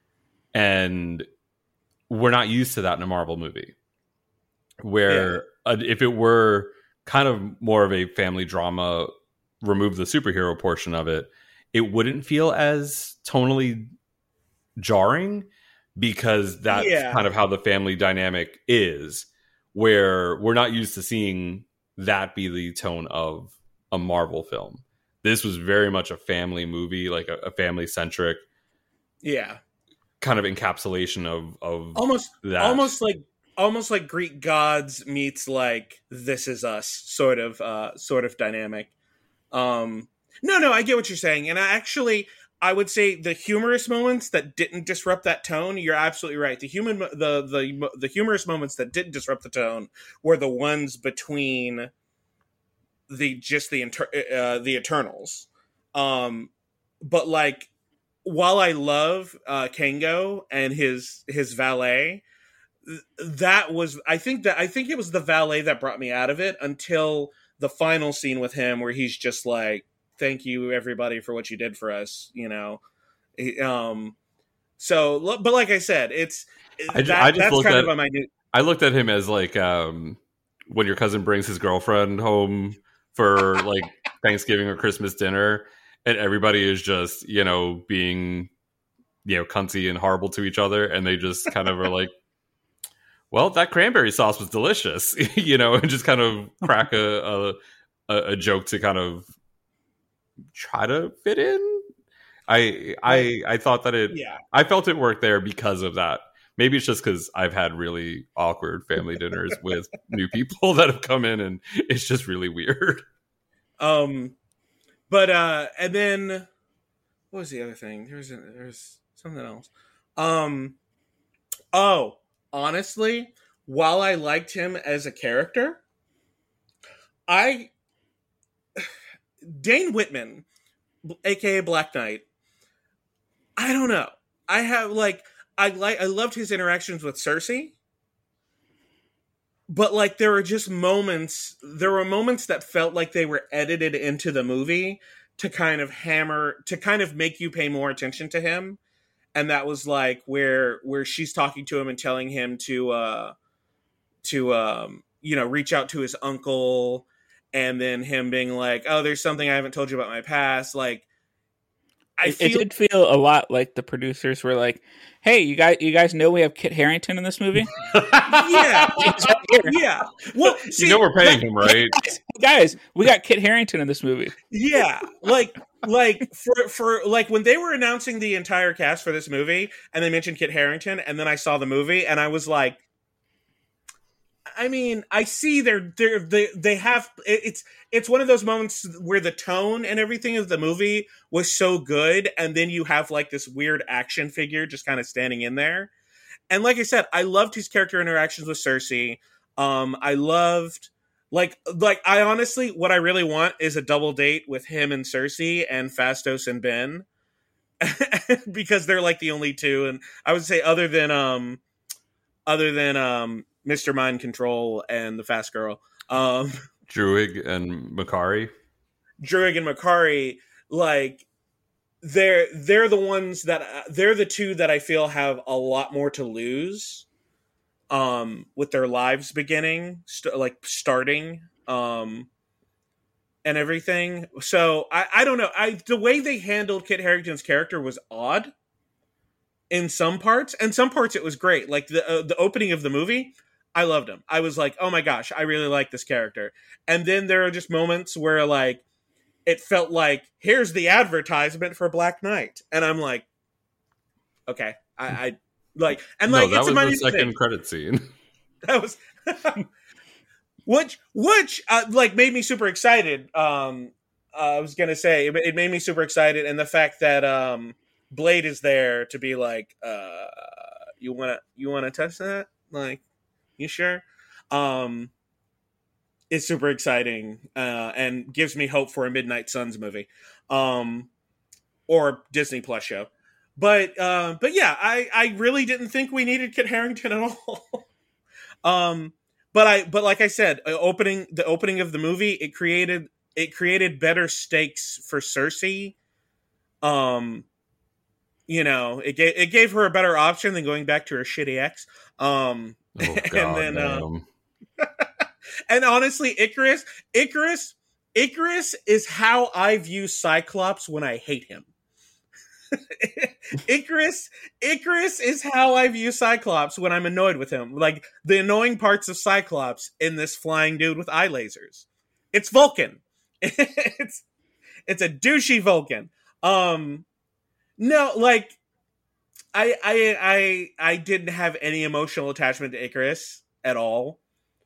And we're not used to that in a Marvel movie, where if it were kind of more of a family drama, remove the superhero portion of it, it wouldn't feel as tonally jarring, because that's kind of how the family dynamic is, where we're not used to seeing that be the tone of a Marvel film. This was very much a family movie, like a family centric. Yeah. Kind of encapsulation of almost like Greek gods meets like This Is Us sort of dynamic. No, I get what you're saying, and I would say the humorous moments that didn't disrupt that tone. You're absolutely right. The humorous moments that didn't disrupt the tone were the ones between the Eternals. But like, while I love Kango and his valet, I think it was the valet that brought me out of it until the final scene with him, where he's just like, "Thank you, everybody, for what you did for us," you know. So, but like I said, I looked at him as like when your cousin brings his girlfriend home for like Thanksgiving or Christmas dinner, and everybody is just, being, cunty and horrible to each other. And they just kind of are like, well, that cranberry sauce was delicious, and just kind of crack a joke to kind of try to fit in. I thought that I felt it worked there because of that. Maybe it's just because I've had really awkward family dinners with new people that have come in, and it's just really weird. But and then what was the other thing? There's something else. Honestly, while I liked him as a character, Dane Whitman, aka Black Knight, I don't know. I loved his interactions with Cersei, but like there were moments that felt like they were edited into the movie to kind of make you pay more attention to him. And that was like where she's talking to him and telling him to reach out to his uncle, and then him being like, "Oh, there's something I haven't told you about my past." Like, it did feel a lot like the producers were like, "Hey, you guys know we have Kit Harington in this movie?" Yeah, yeah. Well, see, we're paying him, right? Guys, we got Kit Harington in this movie. Yeah, like for when they were announcing the entire cast for this movie, and they mentioned Kit Harington, and then I saw the movie, and I was like, I mean, I see they have it's one of those moments where the tone and everything of the movie was so good, and then you have like this weird action figure just kind of standing in there. And like I said, I loved his character interactions with Cersei. I loved I honestly, what I really want is a double date with him and Cersei and Phastos and Ben, because they're like the only two. And I would say other than Mr. Mind Control and the Fast Girl, Druig and Makari. Druig and Makari, like they're the ones that they're the two that I feel have a lot more to lose, with their lives beginning, starting, and everything. So I don't know. The way they handled Kit Harington's character was odd in some parts, and some parts it was great. Like the opening of the movie, I loved him. I was like, oh my gosh, I really like this character. And then there are just moments where like it felt like, here's the advertisement for Black Knight, and I'm like, okay, I like, and like, that it's was the second credit scene. That was which like made me super excited. I was gonna say it made me super excited, and the fact that Blade is there to be like, you wanna touch that? Like, you sure? It's super exciting, and gives me hope for a Midnight Suns movie, or Disney Plus show. But yeah, I really didn't think we needed Kit Harington at all. But like I said, the opening of the movie, it created better stakes for Cersei. It gave her a better option than going back to her shitty ex. And honestly, Icarus is how I view Cyclops when I hate him. Icarus is how I view Cyclops when I'm annoyed with him. Like the annoying parts of Cyclops in this flying dude with eye lasers. It's Vulcan. It's a douchey Vulcan. No, like I didn't have any emotional attachment to Icarus at all.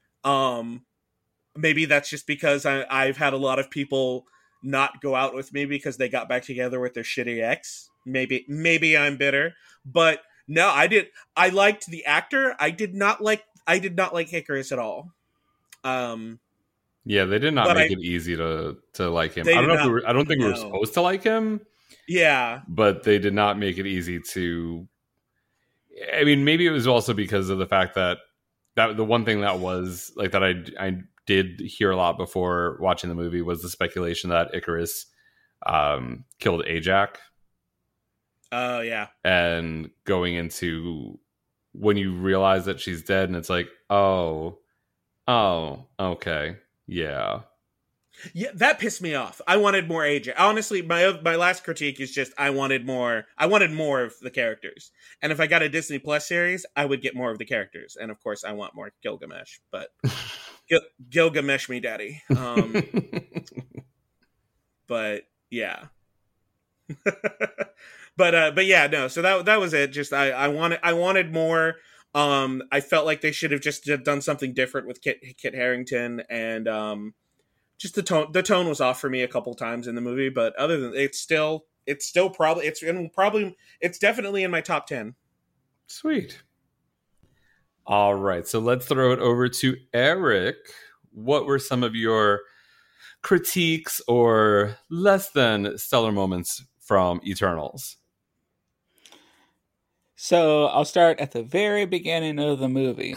Maybe that's just because I've had a lot of people not go out with me because they got back together with their shitty ex. Maybe I'm bitter, but no, I liked the actor. I did not like Icarus at all. Yeah, they did not make it easy to like him. I don't think we were supposed to like him. Yeah, but they did not make it easy to. I mean, maybe it was also because of the fact that the one thing that was like that I did hear a lot before watching the movie was the speculation that Icarus killed Ajax. Oh yeah, and going into when you realize that she's dead, and it's like, oh, okay, yeah. Yeah, that pissed me off. I wanted more Ajax. Honestly, my last critique is just I wanted more of the characters. And if I got a Disney Plus series, I would get more of the characters. And of course, I want more Gilgamesh. But Gilgamesh me daddy. But Yeah. But yeah, no. So that was it. Just I wanted more. I felt like they should have just done something different with Kit Harington, and just the tone was off for me a couple times in the movie. But other than it's definitely in my top 10. Sweet. All right, so let's throw it over to Eric. What were some of your critiques or less than stellar moments from Eternals? So I'll start at the very beginning of the movie.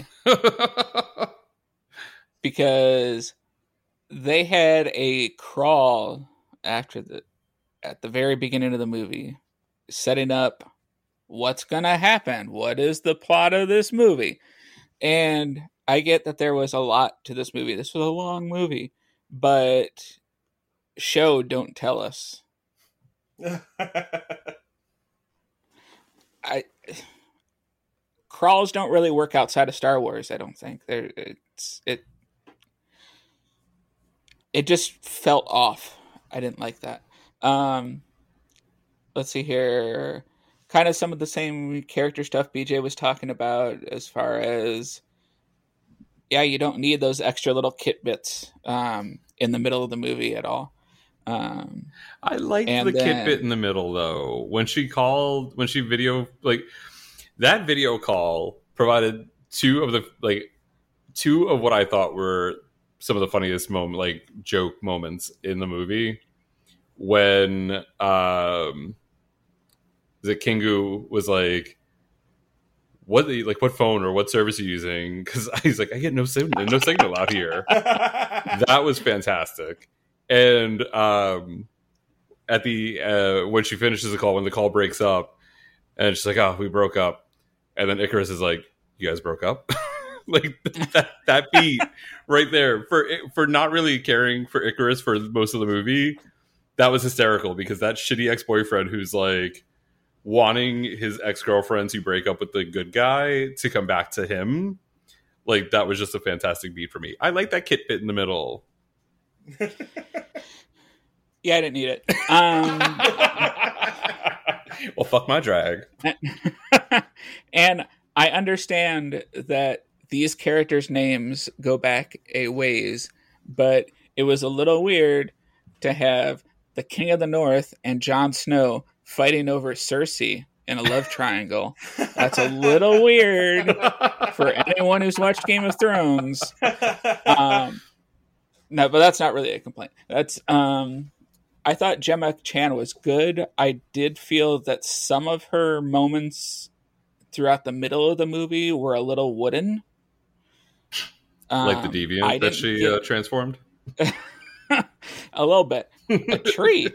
Because they had a crawl at the very beginning of the movie, setting up what's gonna happen. What is the plot of this movie? And I get that there was a lot to this movie. This was a long movie, but show don't tell us. Crawls don't really work outside of Star Wars, I don't think. It just felt off. I didn't like that. Let's see here. Kind of some of the same character stuff BJ was talking about, as far as, yeah, you don't need those extra little kit bits in the middle of the movie at all. I liked the kit bit in the middle, though. When she video, like, that video call provided two of what I thought were some of the funniest joke moments in the movie. When Kingu was like, what phone or what service are you using? Because he's like, I get no signal out here. That was fantastic. And at the when she finishes the call, when the call breaks up, and she's like, oh, we broke up. And then Icarus is like, you guys broke up? Like that beat right there for not really caring for Icarus for most of the movie. That was hysterical, because that shitty ex-boyfriend who's like wanting his ex-girlfriend to break up with the good guy to come back to him. Like, that was just a fantastic beat for me. I like that kit bit in the middle. Yeah, I didn't need it. Well, fuck my drag. And I understand that these characters' names go back a ways, but it was a little weird to have the King of the North and Jon Snow fighting over Cersei in a love triangle. That's a little weird for anyone who's watched Game of Thrones. No, but that's not really a complaint. That's I thought Gemma Chan was good. I did feel that some of her moments throughout the middle of the movie were a little wooden. Like the deviant that she transformed? A little bit. A tree.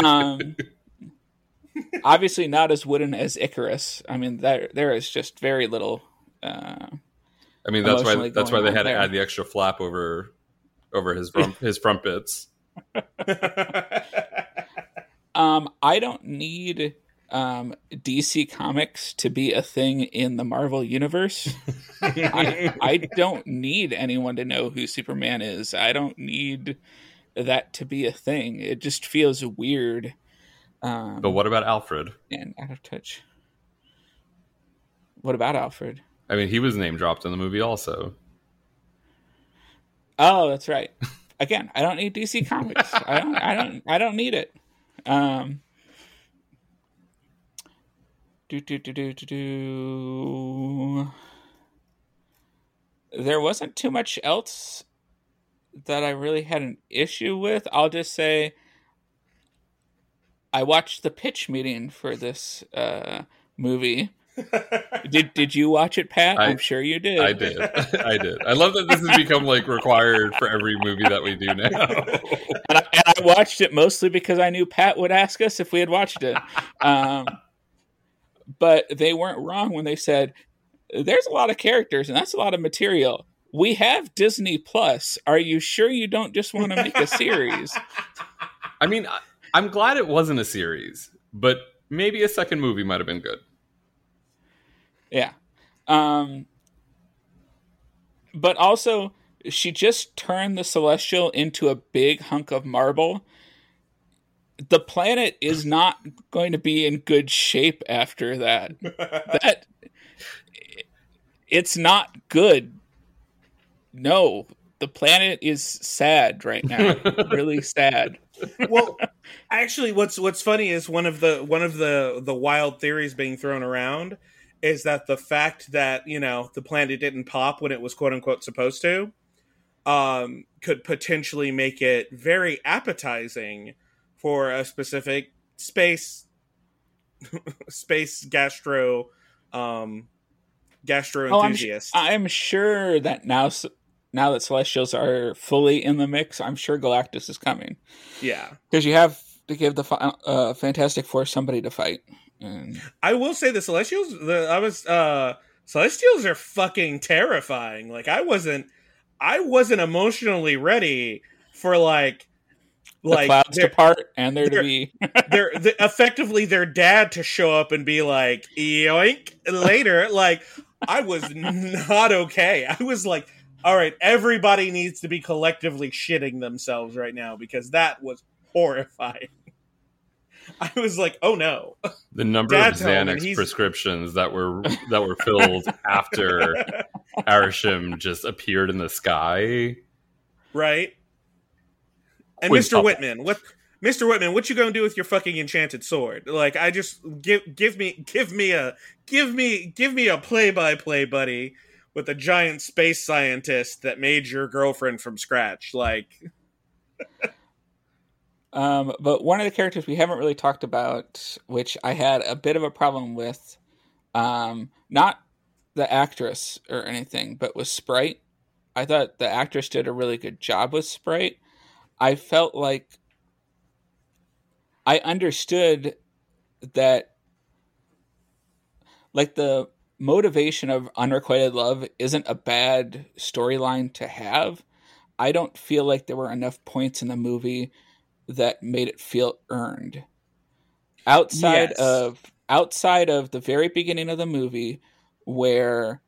Obviously not as wooden as Icarus. I mean, there is just very little. I mean, that's why they had to add the extra flap over his front bits. I don't need DC Comics to be a thing in the Marvel universe. I don't need anyone to know who Superman is. I don't need that to be a thing. It just feels weird. But what about Alfred? And out of touch. What about Alfred? I mean, he was name dropped in the movie also. Oh, that's right. Again, I don't need DC Comics. I don't need it. There wasn't too much else that I really had an issue with. I'll just say I watched the pitch meeting for this movie. Did you watch it, Pat? I'm sure you did. I did. I love that this has become required for every movie that we do now. and I watched it mostly because I knew Pat would ask us if we had watched it. But they weren't wrong when they said, there's a lot of characters and that's a lot of material. We have Disney Plus. Are you sure you don't just want to make a series? I mean, I'm glad it wasn't a series, but maybe a second movie might have been good. Yeah. But also, she just turned the Celestial into a big hunk of marble. the planet is not going to be in good shape after that. It's not good. No, the planet is sad right now. Really sad. Well, actually, what's funny is one of the wild theories being thrown around is that the fact that, you know, the planet didn't pop when it was quote unquote supposed to, could potentially make it very appetizing for a specific space gastro enthusiast. I'm sure that now that Celestials are fully in the mix, I'm sure Galactus is coming. Yeah, because you have to give the Fantastic Four somebody to fight. And I will say the Celestials. Celestials are fucking terrifying. Like I wasn't emotionally ready for like the clouds to part and there to be effectively their dad to show up and be like yoink later. Like I was not okay. I was like, all right, everybody needs to be collectively shitting themselves right now because that was horrifying. I was like, oh no. The number Dad's of Xanax prescriptions that were filled after Arishem just appeared in the sky. Right. And Mr. Whitman, what you gonna do with your fucking enchanted sword? Like, I just give me a play-by-play, buddy, with a giant space scientist that made your girlfriend from scratch. Like, but one of the characters we haven't really talked about, which I had a bit of a problem with, not the actress or anything, but with Sprite. I thought the actress did a really good job with Sprite. I felt like I understood that, like, the motivation of unrequited love isn't a bad storyline to have. I don't feel like there were enough points in the movie that made it feel earned. Outside of the very beginning of the movie, where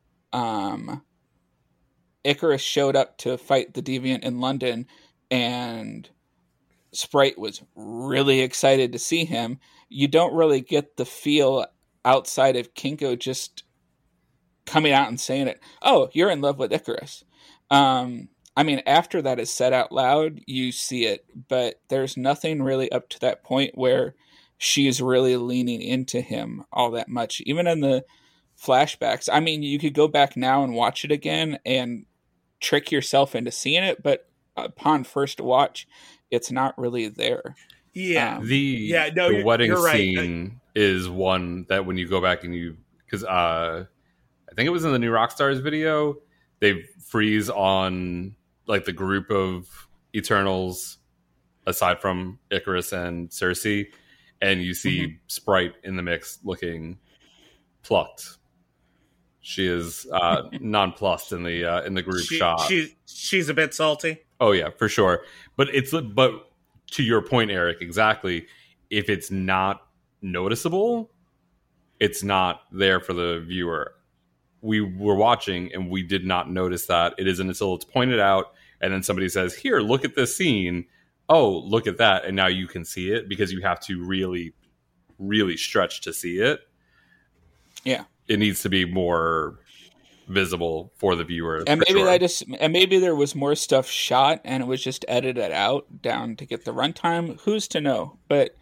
Icarus showed up to fight the Deviant in London, and Sprite was really excited to see him, you don't really get the feel outside of Kinko just coming out and saying it. Oh, you're in love with Icarus. I mean, after that is said out loud, you see it, but there's nothing really up to that point where she's really leaning into him all that much. Even in the flashbacks, I mean, you could go back now and watch it again and trick yourself into seeing it, but upon first watch, it's not really there. Yeah. The wedding scene is one that when you go back and because I think it was in the new Rockstars video, they freeze on like the group of Eternals aside from Icarus and Cersei, and you see Sprite in the mix looking plucked. She is nonplussed in the group shot. She's a bit salty. Oh yeah, for sure. But to your point, Eric, exactly. If it's not noticeable, it's not there for the viewer. We were watching and we did not notice that. It isn't until it's pointed out and then somebody says, "Here, look at this scene. Oh, look at that." And now you can see it because you have to really, really stretch to see it. Yeah. It needs to be more visible for the viewer. And maybe there was more stuff shot and it was just edited out down to get the runtime. Who's to know? But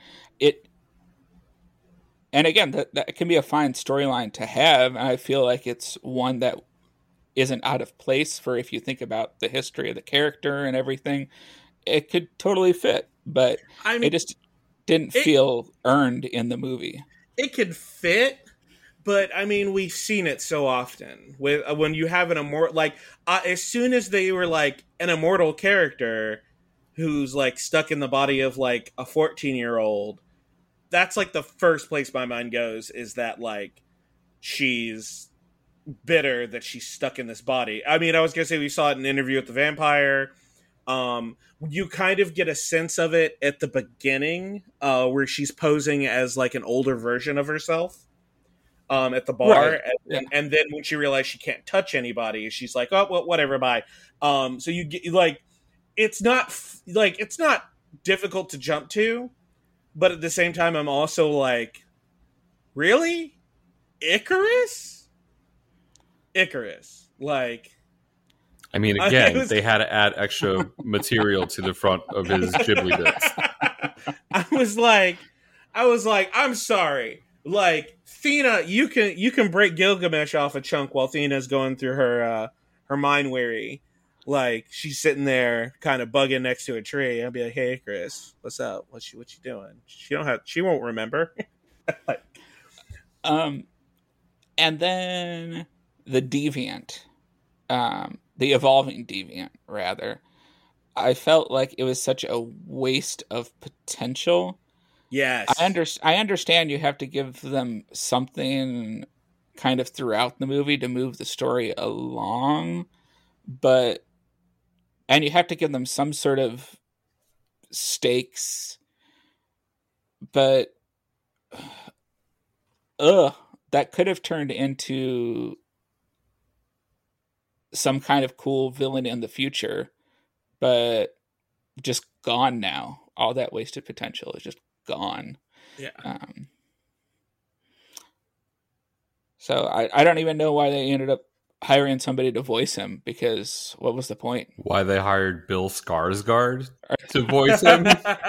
and again, that can be a fine storyline to have. And I feel like it's one that isn't out of place for, if you think about the history of the character and everything, it could totally fit, but it just didn't feel earned in the movie. It could fit, but I mean, we've seen it so often with when you have an immortal, like as soon as they were like an immortal character who's like stuck in the body of like a 14-year-old, that's like the first place my mind goes, is that like she's bitter that she's stuck in this body. I mean, I was gonna say we saw it in an Interview with the Vampire. You kind of get a sense of it at the beginning, where she's posing as like an older version of herself at the bar, right. And then when she realized she can't touch anybody, she's like, "Oh, well, whatever, bye." So you get like, it's not difficult to jump to, but at the same time, I'm also like, really? Icarus? Like, I mean, again, they had to add extra material to the front of his Ghibli bits. I was like, I'm sorry. Like, Thena, you can break Gilgamesh off a chunk while Thena's going through her mind weary. Like, she's sitting there kind of bugging next to a tree. I'll be like, hey, Chris, what's up? What you doing? She won't remember. Like, and then the deviant, the evolving deviant, rather. I felt like it was such a waste of potential. Yes. I understand you have to give them something kind of throughout the movie to move the story along, and you have to give them some sort of stakes, but that could have turned into some kind of cool villain in the future, but just gone now. All that wasted potential is just gone. Yeah. So I don't even know why they ended up hiring somebody to voice him, because what was the point? Why they hired Bill Skarsgård to voice him?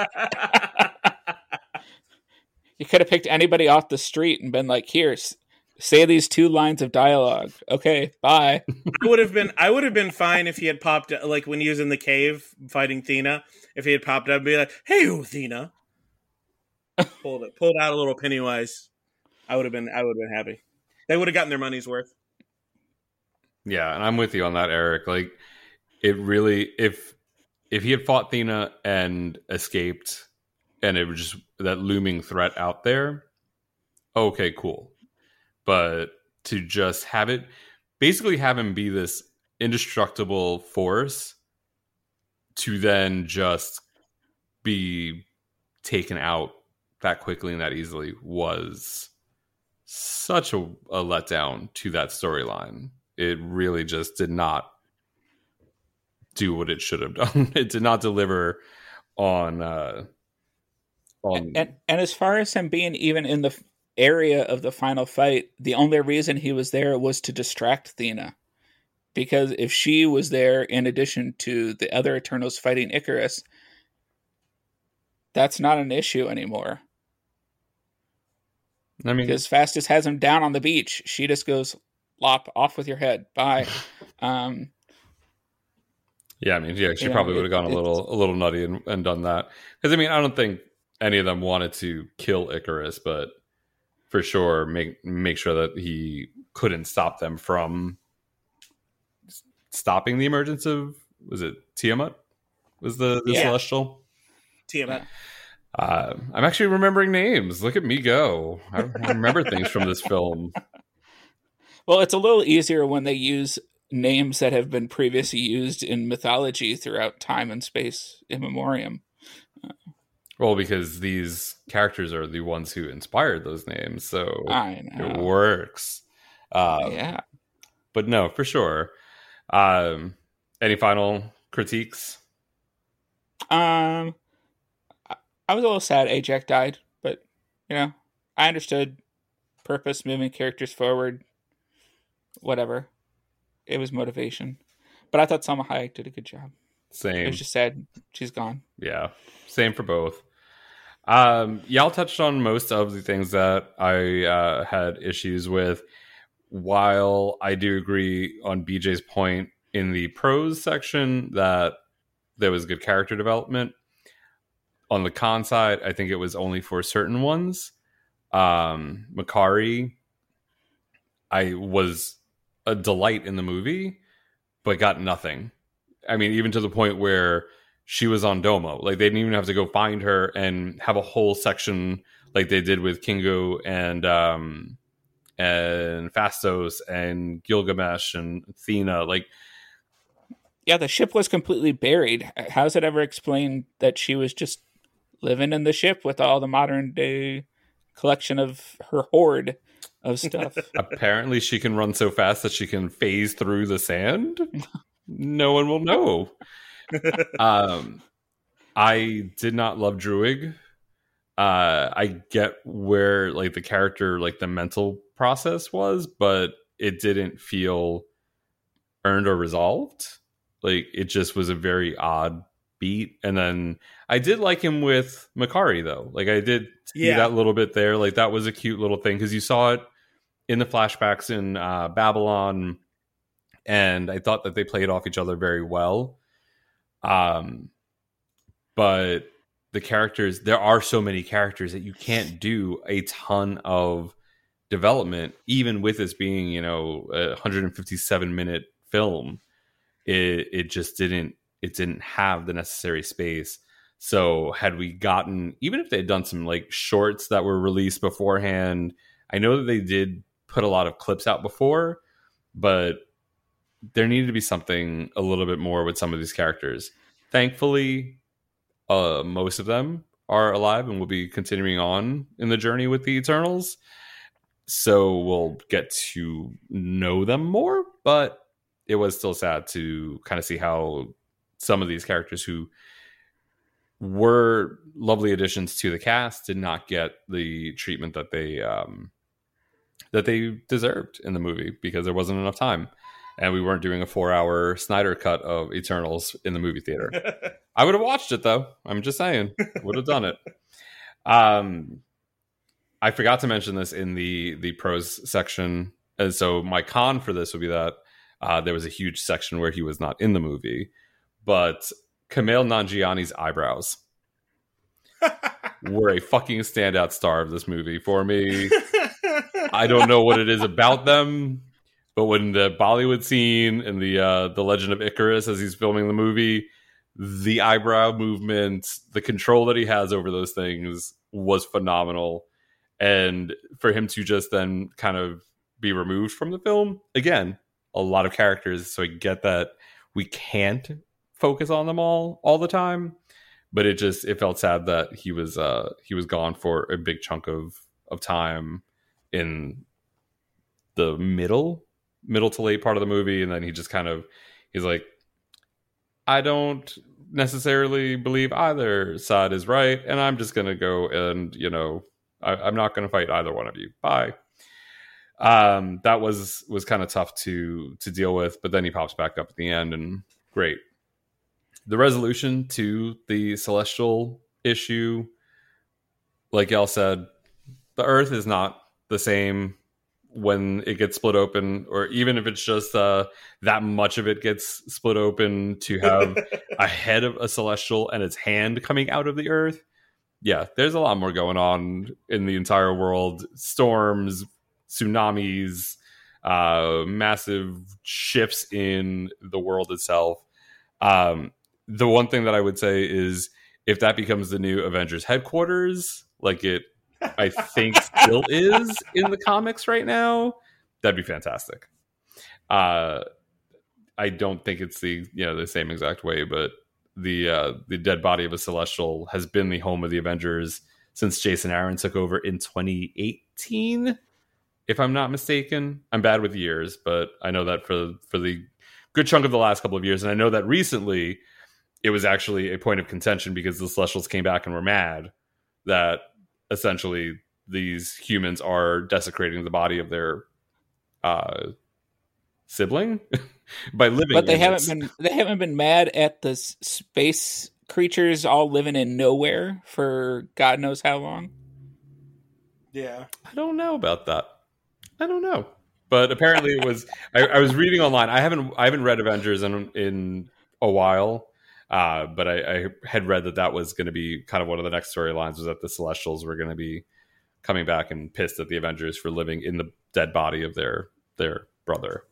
You could have picked anybody off the street and been like, here, say these 2 lines of dialogue. Okay, bye. I would have been fine if he had popped, like when he was in the cave fighting Thena, if he had popped up and be like, hey, Thena. pulled out a little Pennywise. I would have been happy. They would have gotten their money's worth. Yeah, and I'm with you on that, Eric. Like, it really, if he had fought Thena and escaped, and it was just that looming threat out there, okay, cool. But to just have him be this indestructible force to then just be taken out that quickly and that easily was such a letdown to that storyline. It really just did not do what it should have done. It did not deliver on and as far as him being even in the area of the final fight, the only reason he was there was to distract Thena. Because if she was there in addition to the other Eternals fighting Icarus, that's not an issue anymore. I mean, because Phastos has him down on the beach. She just goes, lop, off with your head. Bye. Yeah, I mean, yeah, she probably would have gone a little nutty and done that. Because I mean, I don't think any of them wanted to kill Icarus, but for sure make sure that he couldn't stop them from stopping the emergence of, was it Tiamat? Was the Celestial? Tiamat. I'm actually remembering names. Look at me go. I remember things from this film. Well, it's a little easier when they use names that have been previously used in mythology throughout time and space in memoriam. Well, because these characters are the ones who inspired those names, so I know. It works. Yeah. But no, for sure. Any final critiques? I was a little sad Ajax died, but I understood purpose, moving characters forward, whatever. It was motivation. But I thought Salma Hayek did a good job. Same. It was just sad she's gone. Yeah, same for both. Y'all touched on most of the things that I had issues with. While I do agree on BJ's point in the pros section that there was good character development, on the con side, I think it was only for certain ones. Makari, I was a delight in the movie, but got nothing. I mean, even to the point where she was on Domo. Like, they didn't even have to go find her and have a whole section like they did with Kingo and Phastos and Gilgamesh and Athena. Like, yeah, the ship was completely buried. How's it ever explained that she was just living in the ship with all the modern day collection of her hoard of stuff? Apparently she can run so fast that she can phase through the sand. No one will know. I did not love Druig. I get where like the character, like the mental process was, but it didn't feel earned or resolved. Like it just was a very odd beat. And then I did like him with Makari though. Like I did see that little bit there. Like that was a cute little thing because you saw it in the flashbacks in Babylon, and I thought that they played off each other very well. But the characters, there are so many characters that you can't do a ton of development, even with this being, you know, a 157-minute film. It just didn't have the necessary space. So had we gotten, even if they had done some like shorts that were released beforehand, I know that they did put a lot of clips out before, but there needed to be something a little bit more with some of these characters. Thankfully, most of them are alive and will be continuing on in the journey with the Eternals. So we'll get to know them more, but it was still sad to kind of see how some of these characters who were lovely additions to the cast did not get the treatment that they deserved in the movie because there wasn't enough time. And we weren't doing a 4-hour Snyder cut of Eternals in the movie theater. I would have watched it, though. I'm just saying. Would have done it. I forgot to mention this in the pros section. And so my con for this would be that there was a huge section where he was not in the movie. But Kumail Nanjiani's eyebrows were a fucking standout star of this movie for me. I don't know what it is about them. But when the Bollywood scene and the Legend of Icarus, as he's filming the movie, the eyebrow movement, the control that he has over those things was phenomenal. And for him to just then kind of be removed from the film, again, a lot of characters. So I get that we can't focus on them all the time. But it felt sad that he was gone for a big chunk of time in the middle to late part of the movie, and then he's like, I don't necessarily believe either side is right, and I'm just gonna go and, you know, I'm not gonna fight either one of you. Bye. That was kind of tough to deal with, but then he pops back up at the end, and great. The resolution to the Celestial issue, like y'all said, the Earth is not the same when it gets split open, or even if it's just that much of it gets split open to have a head of a Celestial and its hand coming out of the Earth. Yeah, there's a lot more going on in the entire world. Storms, tsunamis, massive shifts in the world itself. The one thing that I would say is if that becomes the new Avengers headquarters, like it I think still is in the comics right now, that'd be fantastic. I don't think it's the same exact way, but the dead body of a Celestial has been the home of the Avengers since Jason Aaron took over in 2018, if I'm not mistaken. I'm bad with years, but I know that for the good chunk of the last couple of years, and I know that recently it was actually a point of contention because the Celestials came back and were mad that essentially these humans are desecrating the body of their sibling by living. But they haven't been mad at the space creatures all living in nowhere for God knows how long. Yeah, I don't know about that. I don't know, but apparently it was. I was reading online. I haven't read Avengers in a while. But I had read that was going to be kind of one of the next storylines, was that the Celestials were going to be coming back and pissed at the Avengers for living in the dead body of their brother.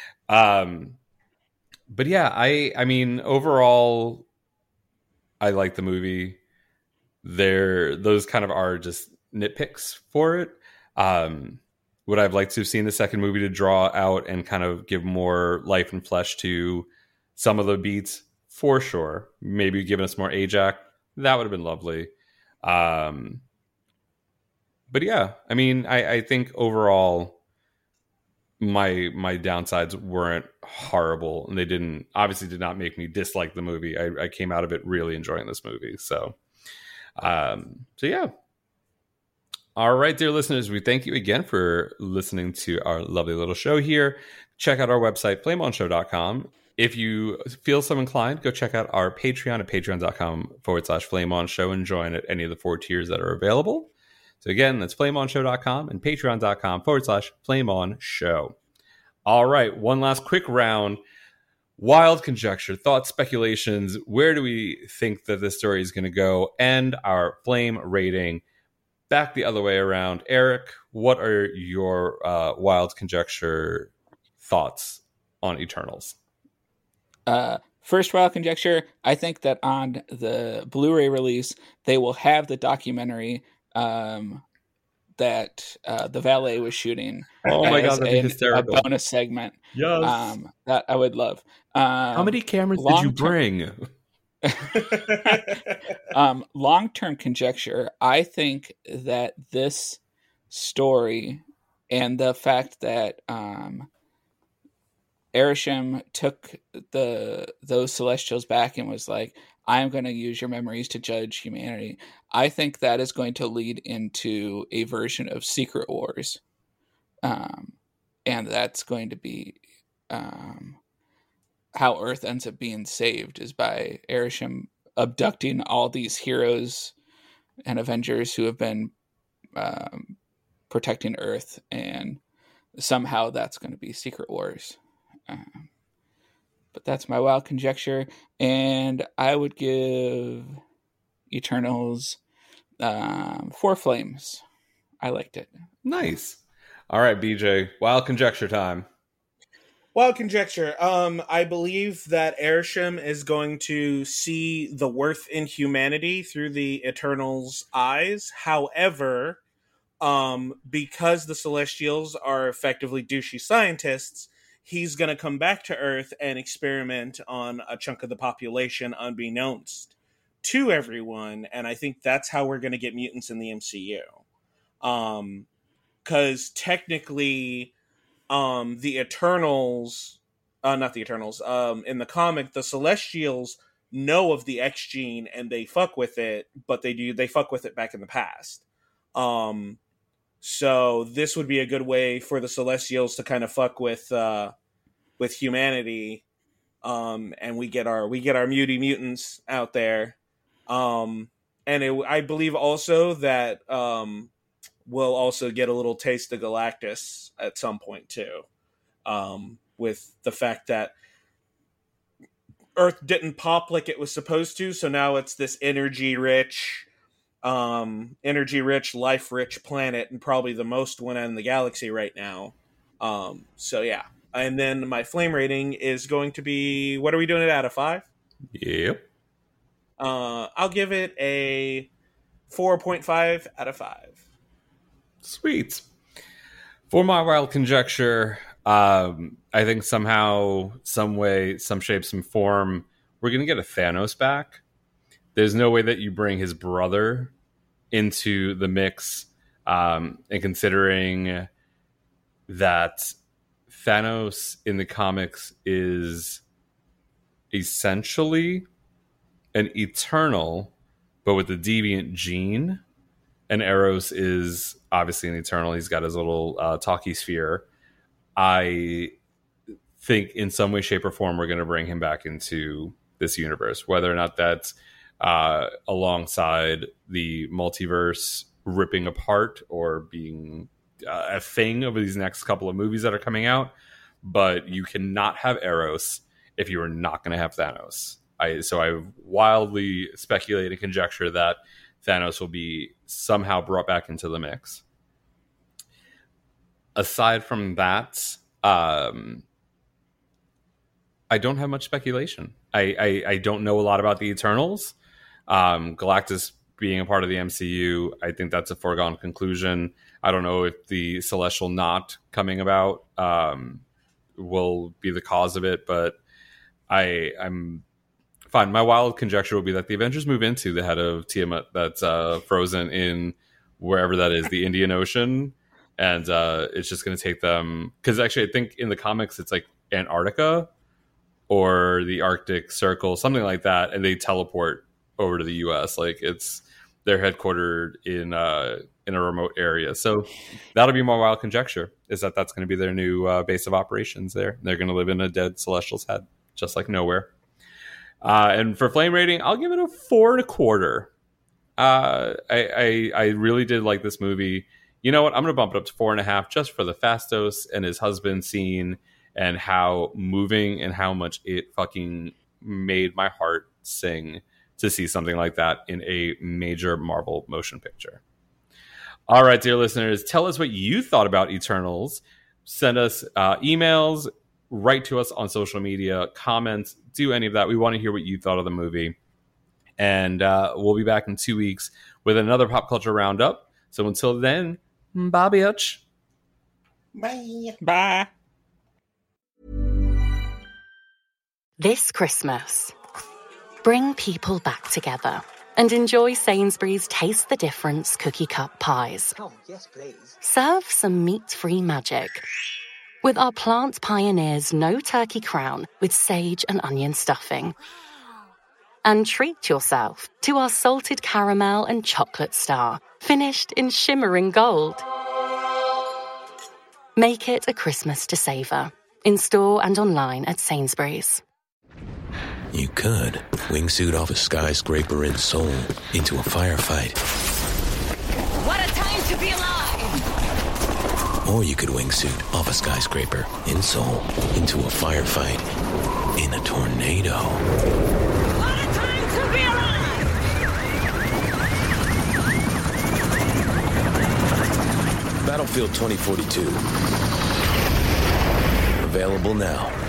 But yeah, I mean, overall, I like the movie. Those kind of are just nitpicks for it. Would I've liked to have seen the second movie to draw out and kind of give more life and flesh to some of the beats? For sure. Maybe giving us more Ajax. That would have been lovely. But yeah, I mean, I think overall my downsides weren't horrible, and they did not make me dislike the movie. I came out of it really enjoying this movie. So yeah, All right, dear listeners, we thank you again for listening to our lovely little show here. Check out our website, flameonshow.com. If you feel so inclined, go check out our Patreon at patreon.com/flameonshow and join at any of the 4 tiers that are available. So again, that's flameonshow.com and patreon.com/flameonshow. All right, one last quick round. Wild conjecture, thoughts, speculations. Where do we think that this story is going to go? And our flame rating. Back the other way around. Eric, what are your wild conjecture thoughts on Eternals? First wild conjecture, I think that on the Blu-ray release, they will have the documentary that the valet was shooting. Oh my God, that'd be hysterical. A bonus segment. Yes. That I would love. How many cameras did you bring? Long-term conjecture, I think that this story and the fact that Arishem took those Celestials back and was like, I'm going to use your memories to judge humanity. I think that is going to lead into a version of Secret Wars. And that's going to be how Earth ends up being saved, is by Arishem abducting all these heroes and Avengers who have been protecting Earth. And somehow that's going to be Secret Wars. But that's my wild conjecture, and I would give Eternals 4 flames. I liked it. Nice. All right, BJ, wild conjecture time. Wild conjecture. I believe that Arishem is going to see the worth in humanity through the Eternals' eyes. However, because the Celestials are effectively douchey scientists, he's going to come back to Earth and experiment on a chunk of the population unbeknownst to everyone. And I think that's how we're going to get mutants in the MCU. Because technically, the Eternals, not the Eternals, in the comic, the Celestials know of the X gene and they fuck with it, but they fuck with it back in the past. So this would be a good way for the Celestials to kind of fuck with humanity, and we get our muty mutants out there, and I believe also that we'll also get a little taste of Galactus at some point too, with the fact that Earth didn't pop like it was supposed to, so now it's this energy rich, life rich planet, and probably the most one in the galaxy right now. So yeah. And then my flame rating is going to be, what are we doing it out of 5? Yep. I'll give it a 4.5 out of 5. Sweet. For my wild conjecture, I think somehow, some way, some shape, some form, we're going to get a Thanos back. There's no way that you bring his brother into the mix, and considering that Thanos in the comics is essentially an Eternal, but with a deviant gene. And Eros is obviously an Eternal. He's got his little talkie sphere. I think in some way, shape, or form, we're going to bring him back into this universe. Whether or not that's alongside the multiverse ripping apart or being a thing over these next couple of movies that are coming out, but you cannot have Eros if you are not going to have Thanos. So I wildly speculate and conjecture that Thanos will be somehow brought back into the mix. Aside from that, I don't have much speculation. I don't know a lot about the Eternals. Galactus being a part of the MCU, I think that's a foregone conclusion. I don't know if the Celestial not coming about will be the cause of it, but I'm fine. My wild conjecture will be that the Avengers move into the head of Tiamat that's frozen in wherever that is, the Indian Ocean, and it's just going to take them, because actually I think in the comics it's like Antarctica or the Arctic Circle, something like that, and they teleport over to the US. Like, it's they're headquartered in a remote area. So that'll be my wild conjecture, is that that's going to be their new base of operations there. They're going to live in a dead Celestial's head, just like Nowhere. And for flame rating, I'll give it a 4.25. I really did like this movie. You know what? I'm going to bump it up to 4.5 just for the Phastos and his husband scene and how moving and how much it fucking made my heart sing to see something like that in a major Marvel motion picture. All right, dear listeners, tell us what you thought about Eternals. Send us emails, write to us on social media, comments, do any of that. We want to hear what you thought of the movie. And we'll be back in 2 weeks with another pop culture roundup. So until then, bye, bitch. Bye. Bye. This Christmas, bring people back together and enjoy Sainsbury's Taste the Difference cookie cup pies. Oh, yes, please. Serve some meat-free magic with our Plant Pioneers No Turkey Crown with sage and onion stuffing. And treat yourself to our salted caramel and chocolate star, finished in shimmering gold. Make it a Christmas to savor, in store and online at Sainsbury's. You could wingsuit off a skyscraper in Seoul into a firefight. What a time to be alive! Or you could wingsuit off a skyscraper in Seoul into a firefight in a tornado. What a time to be alive! Battlefield 2042. Available now.